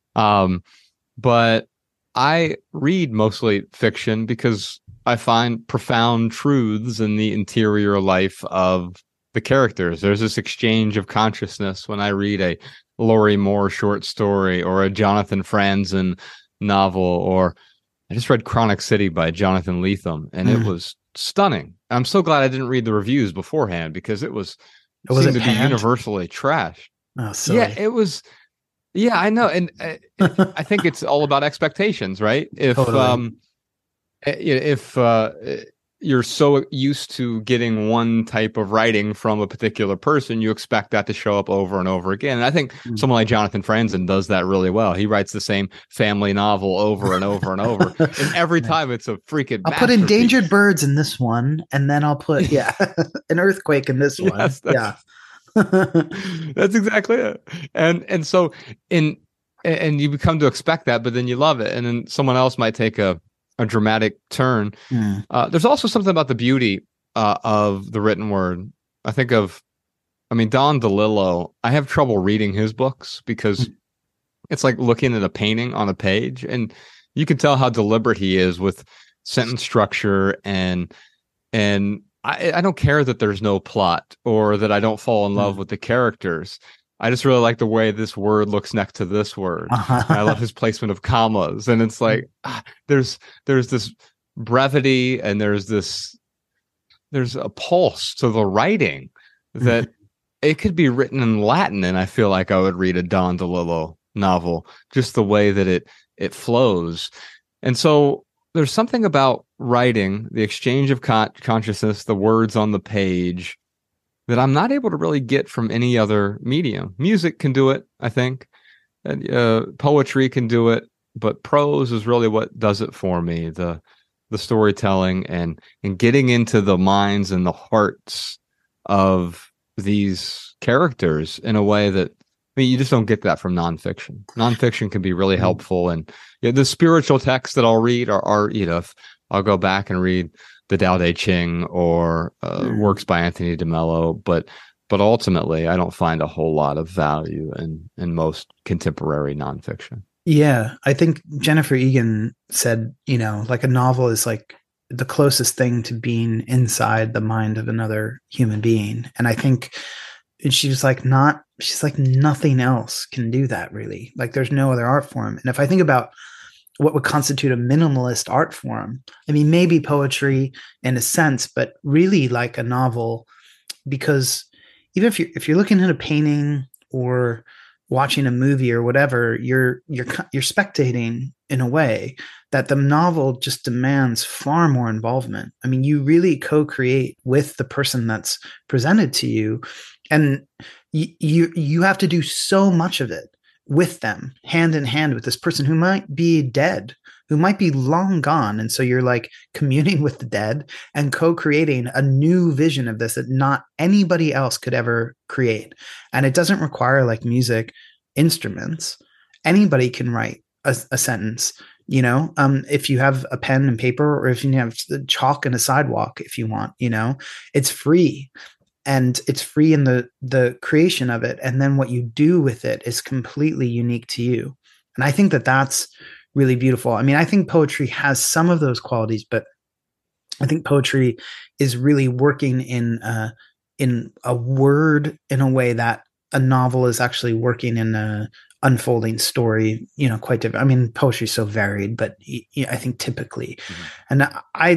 But I read mostly fiction because I find profound truths in the interior life of the characters. There's this exchange of consciousness when I read a Laurie Moore short story or a Jonathan Franzen novel or I just read Chronic City by Jonathan Lethem, and it was stunning. I'm so glad I didn't read the reviews beforehand, because it seemed to be universally trashed. Oh, silly. Yeah, it was. Yeah, I know, and I think it's all about expectations, right? If Totally. if you're so used to getting one type of writing from a particular person, you expect that to show up over and over again. And I think someone like Jonathan Franzen does that really well. He writes the same family novel over and over and over, and every time it's a freaking I'll put endangered birds in this one, and then I'll put an earthquake in this one. Yes, that's exactly it. And so and you become to expect that, but then you love it, and then someone else might take a dramatic turn. There's also something about the beauty of the written word. Don DeLillo, I have trouble reading his books because it's like looking at a painting on a page, and you can tell how deliberate he is with sentence structure, and I don't care that there's no plot or that I don't fall in love with the characters. I just really like the way this word looks next to this word. I love his placement of commas, and it's like there's this brevity, and there's a pulse to the writing that it could be written in Latin, and I feel like I would read a Don DeLillo novel, just the way that it flows. And so there's something about writing, the exchange of consciousness, the words on the page, that I'm not able to really get from any other medium. Music can do it, I think. Poetry can do it, but prose is really what does it for me. The storytelling and getting into the minds and the hearts of these characters in a way that, you just don't get that from nonfiction. Nonfiction can be really helpful, and the spiritual texts that I'll read are if I'll go back and read the Tao Te Ching or works by Anthony de Mello, but ultimately I don't find a whole lot of value in most contemporary nonfiction. Yeah, I think Jennifer Egan said, like a novel is like the closest thing to being inside the mind of another human being. And I think she's like, nothing else can do that, really. Like, there's no other art form. And if I think about what would constitute a minimalist art form, maybe poetry in a sense, but really like a novel, because even if you're looking at a painting or watching a movie or whatever, you're spectating in a way that the novel just demands far more involvement. You really co-create with the person that's presented to you, and you have to do so much of it with them, hand in hand with this person who might be dead, who might be long gone. And so you're like communing with the dead and co-creating a new vision of this that not anybody else could ever create. And it doesn't require like music instruments. Anybody can write a sentence, if you have a pen and paper, or if you have chalk and a sidewalk, if you want, it's free. And it's free in the creation of it. And then what you do with it is completely unique to you. And I think that that's really beautiful. I think poetry has some of those qualities, but I think poetry is really working in a word in a way that a novel is actually working in a unfolding story, quite different. Poetry is so varied, but I think typically, and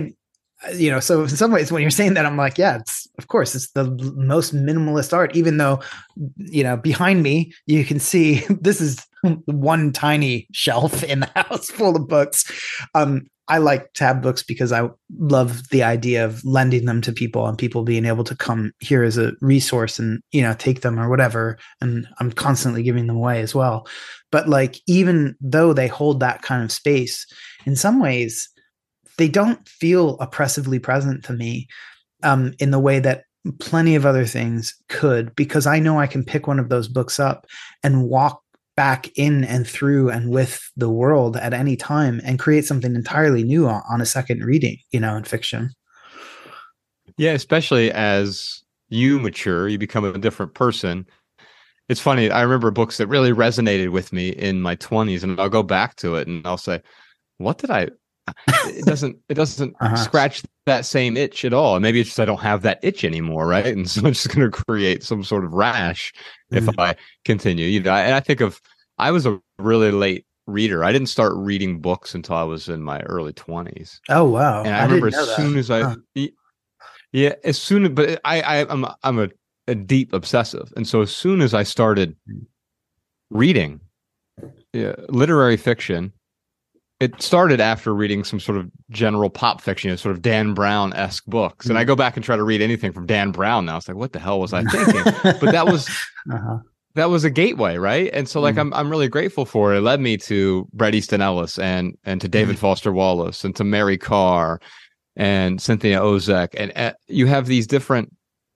so in some ways when you're saying that, I'm like, yeah, it's the most minimalist art, even though, behind me, you can see this is one tiny shelf in the house full of books. I like to have books because I love the idea of lending them to people and people being able to come here as a resource and, take them or whatever. And I'm constantly giving them away as well. But like, even though they hold that kind of space, in some ways, they don't feel oppressively present to me in the way that plenty of other things could, because I know I can pick one of those books up and walk back in and through and with the world at any time and create something entirely new on a second reading, in fiction. Yeah, especially as you mature, you become a different person. It's funny. I remember books that really resonated with me in my 20s, and I'll go back to it and I'll say, what did I... It doesn't scratch that same itch at all. And maybe it's just I don't have that itch anymore, right? And so I'm just going to create some sort of rash if I continue. And I think I was a really late reader. I didn't start reading books until I was in my early 20s. Oh, wow. And I remember didn't know as soon that. as I, yeah, as soon, but I'm a deep obsessive. And so as soon as I started reading literary fiction, it started after reading some sort of general pop fiction, sort of Dan Brown-esque books. And I go back and try to read anything from Dan Brown now. It's like, what the hell was I thinking? But that was that was a gateway, right? And so, like, I'm really grateful for it. It led me to Bret Easton Ellis and to David Foster Wallace and to Mary Karr and Cynthia Ozick. And you have these different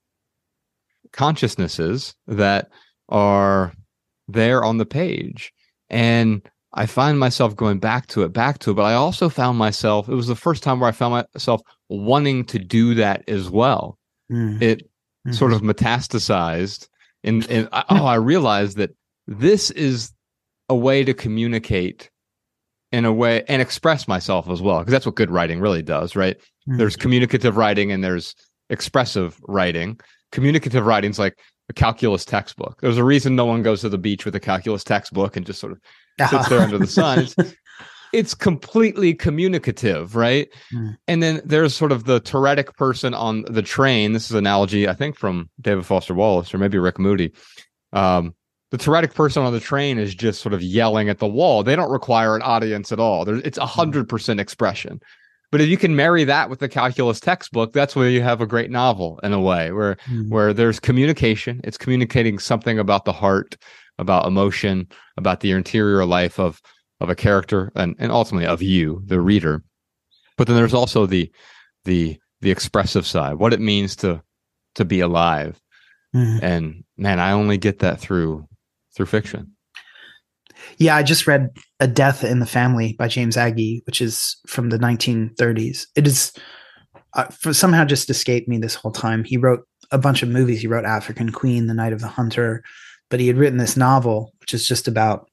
consciousnesses that are there on the page. And I find myself going back to it. But I also found myself, it was the first time where I found myself wanting to do that as well. It sort of metastasized. And I realized that this is a way to communicate in a way and express myself as well, because that's what good writing really does, right? There's communicative writing and there's expressive writing. Communicative writing's like a calculus textbook. There's a reason no one goes to the beach with a calculus textbook and just sort of sits there under the sun. It's completely communicative, right? And then there's sort of the Tourettic person on the train. This is an analogy, I think, from David Foster Wallace or maybe Rick Moody. The Tourettic person on the train is just sort of yelling at the wall. They don't require an audience at all. It's 100% expression. But if you can marry that with the calculus textbook, that's where you have a great novel in a way, where there's communication. It's communicating something about the heart, about emotion, about the interior life of a character, and ultimately of you, the reader. But then there's also the expressive side, what it means to be alive. And man, I only get that through fiction. Yeah, I just read A Death in the Family by James Agee, which is from the 1930s. It is somehow just escaped me this whole time. He wrote a bunch of movies. He wrote African Queen, The Night of the Hunter, but he had written this novel, which is just about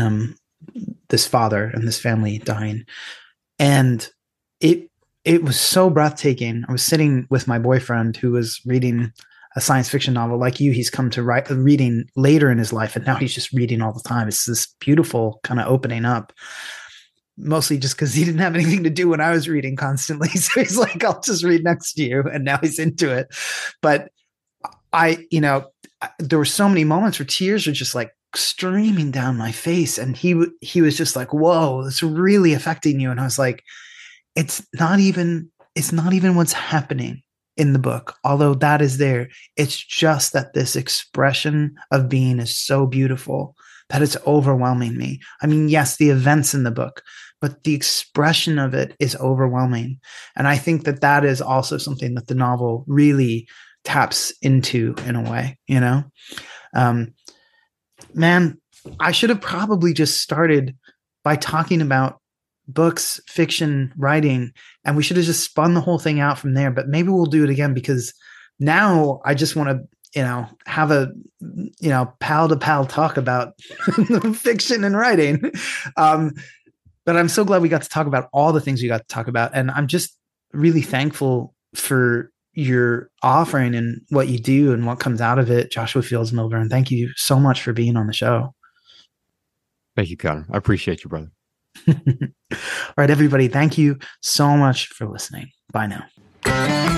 this father and this family dying. And it was so breathtaking. I was sitting with my boyfriend who was reading a science fiction novel. Like you, he's come to reading later in his life, and now he's just reading all the time. It's this beautiful kind of opening up, mostly just because he didn't have anything to do when I was reading constantly. So he's like, I'll just read next to you. And now he's into it. But there were so many moments where tears were just like streaming down my face. And he was just like, whoa, it's really affecting you. And I was like, it's not even what's happening in the book, although that is there. It's just that this expression of being is so beautiful that it's overwhelming me. I mean, yes, the events in the book, but the expression of it is overwhelming. And I think that is also something that the novel really taps into in a way, man, I should have probably just started by talking about books, fiction, writing, and we should have just spun the whole thing out from there. But maybe we'll do it again, because now I just want to, have a, pal to pal talk about fiction and writing. But I'm so glad we got to talk about all the things we got to talk about. And I'm just really thankful for your offering and what you do and what comes out of it. Joshua Fields Millburn, thank you so much for being on the show. Thank you, Connor. I appreciate you, brother. All right, everybody. Thank you so much for listening. Bye now.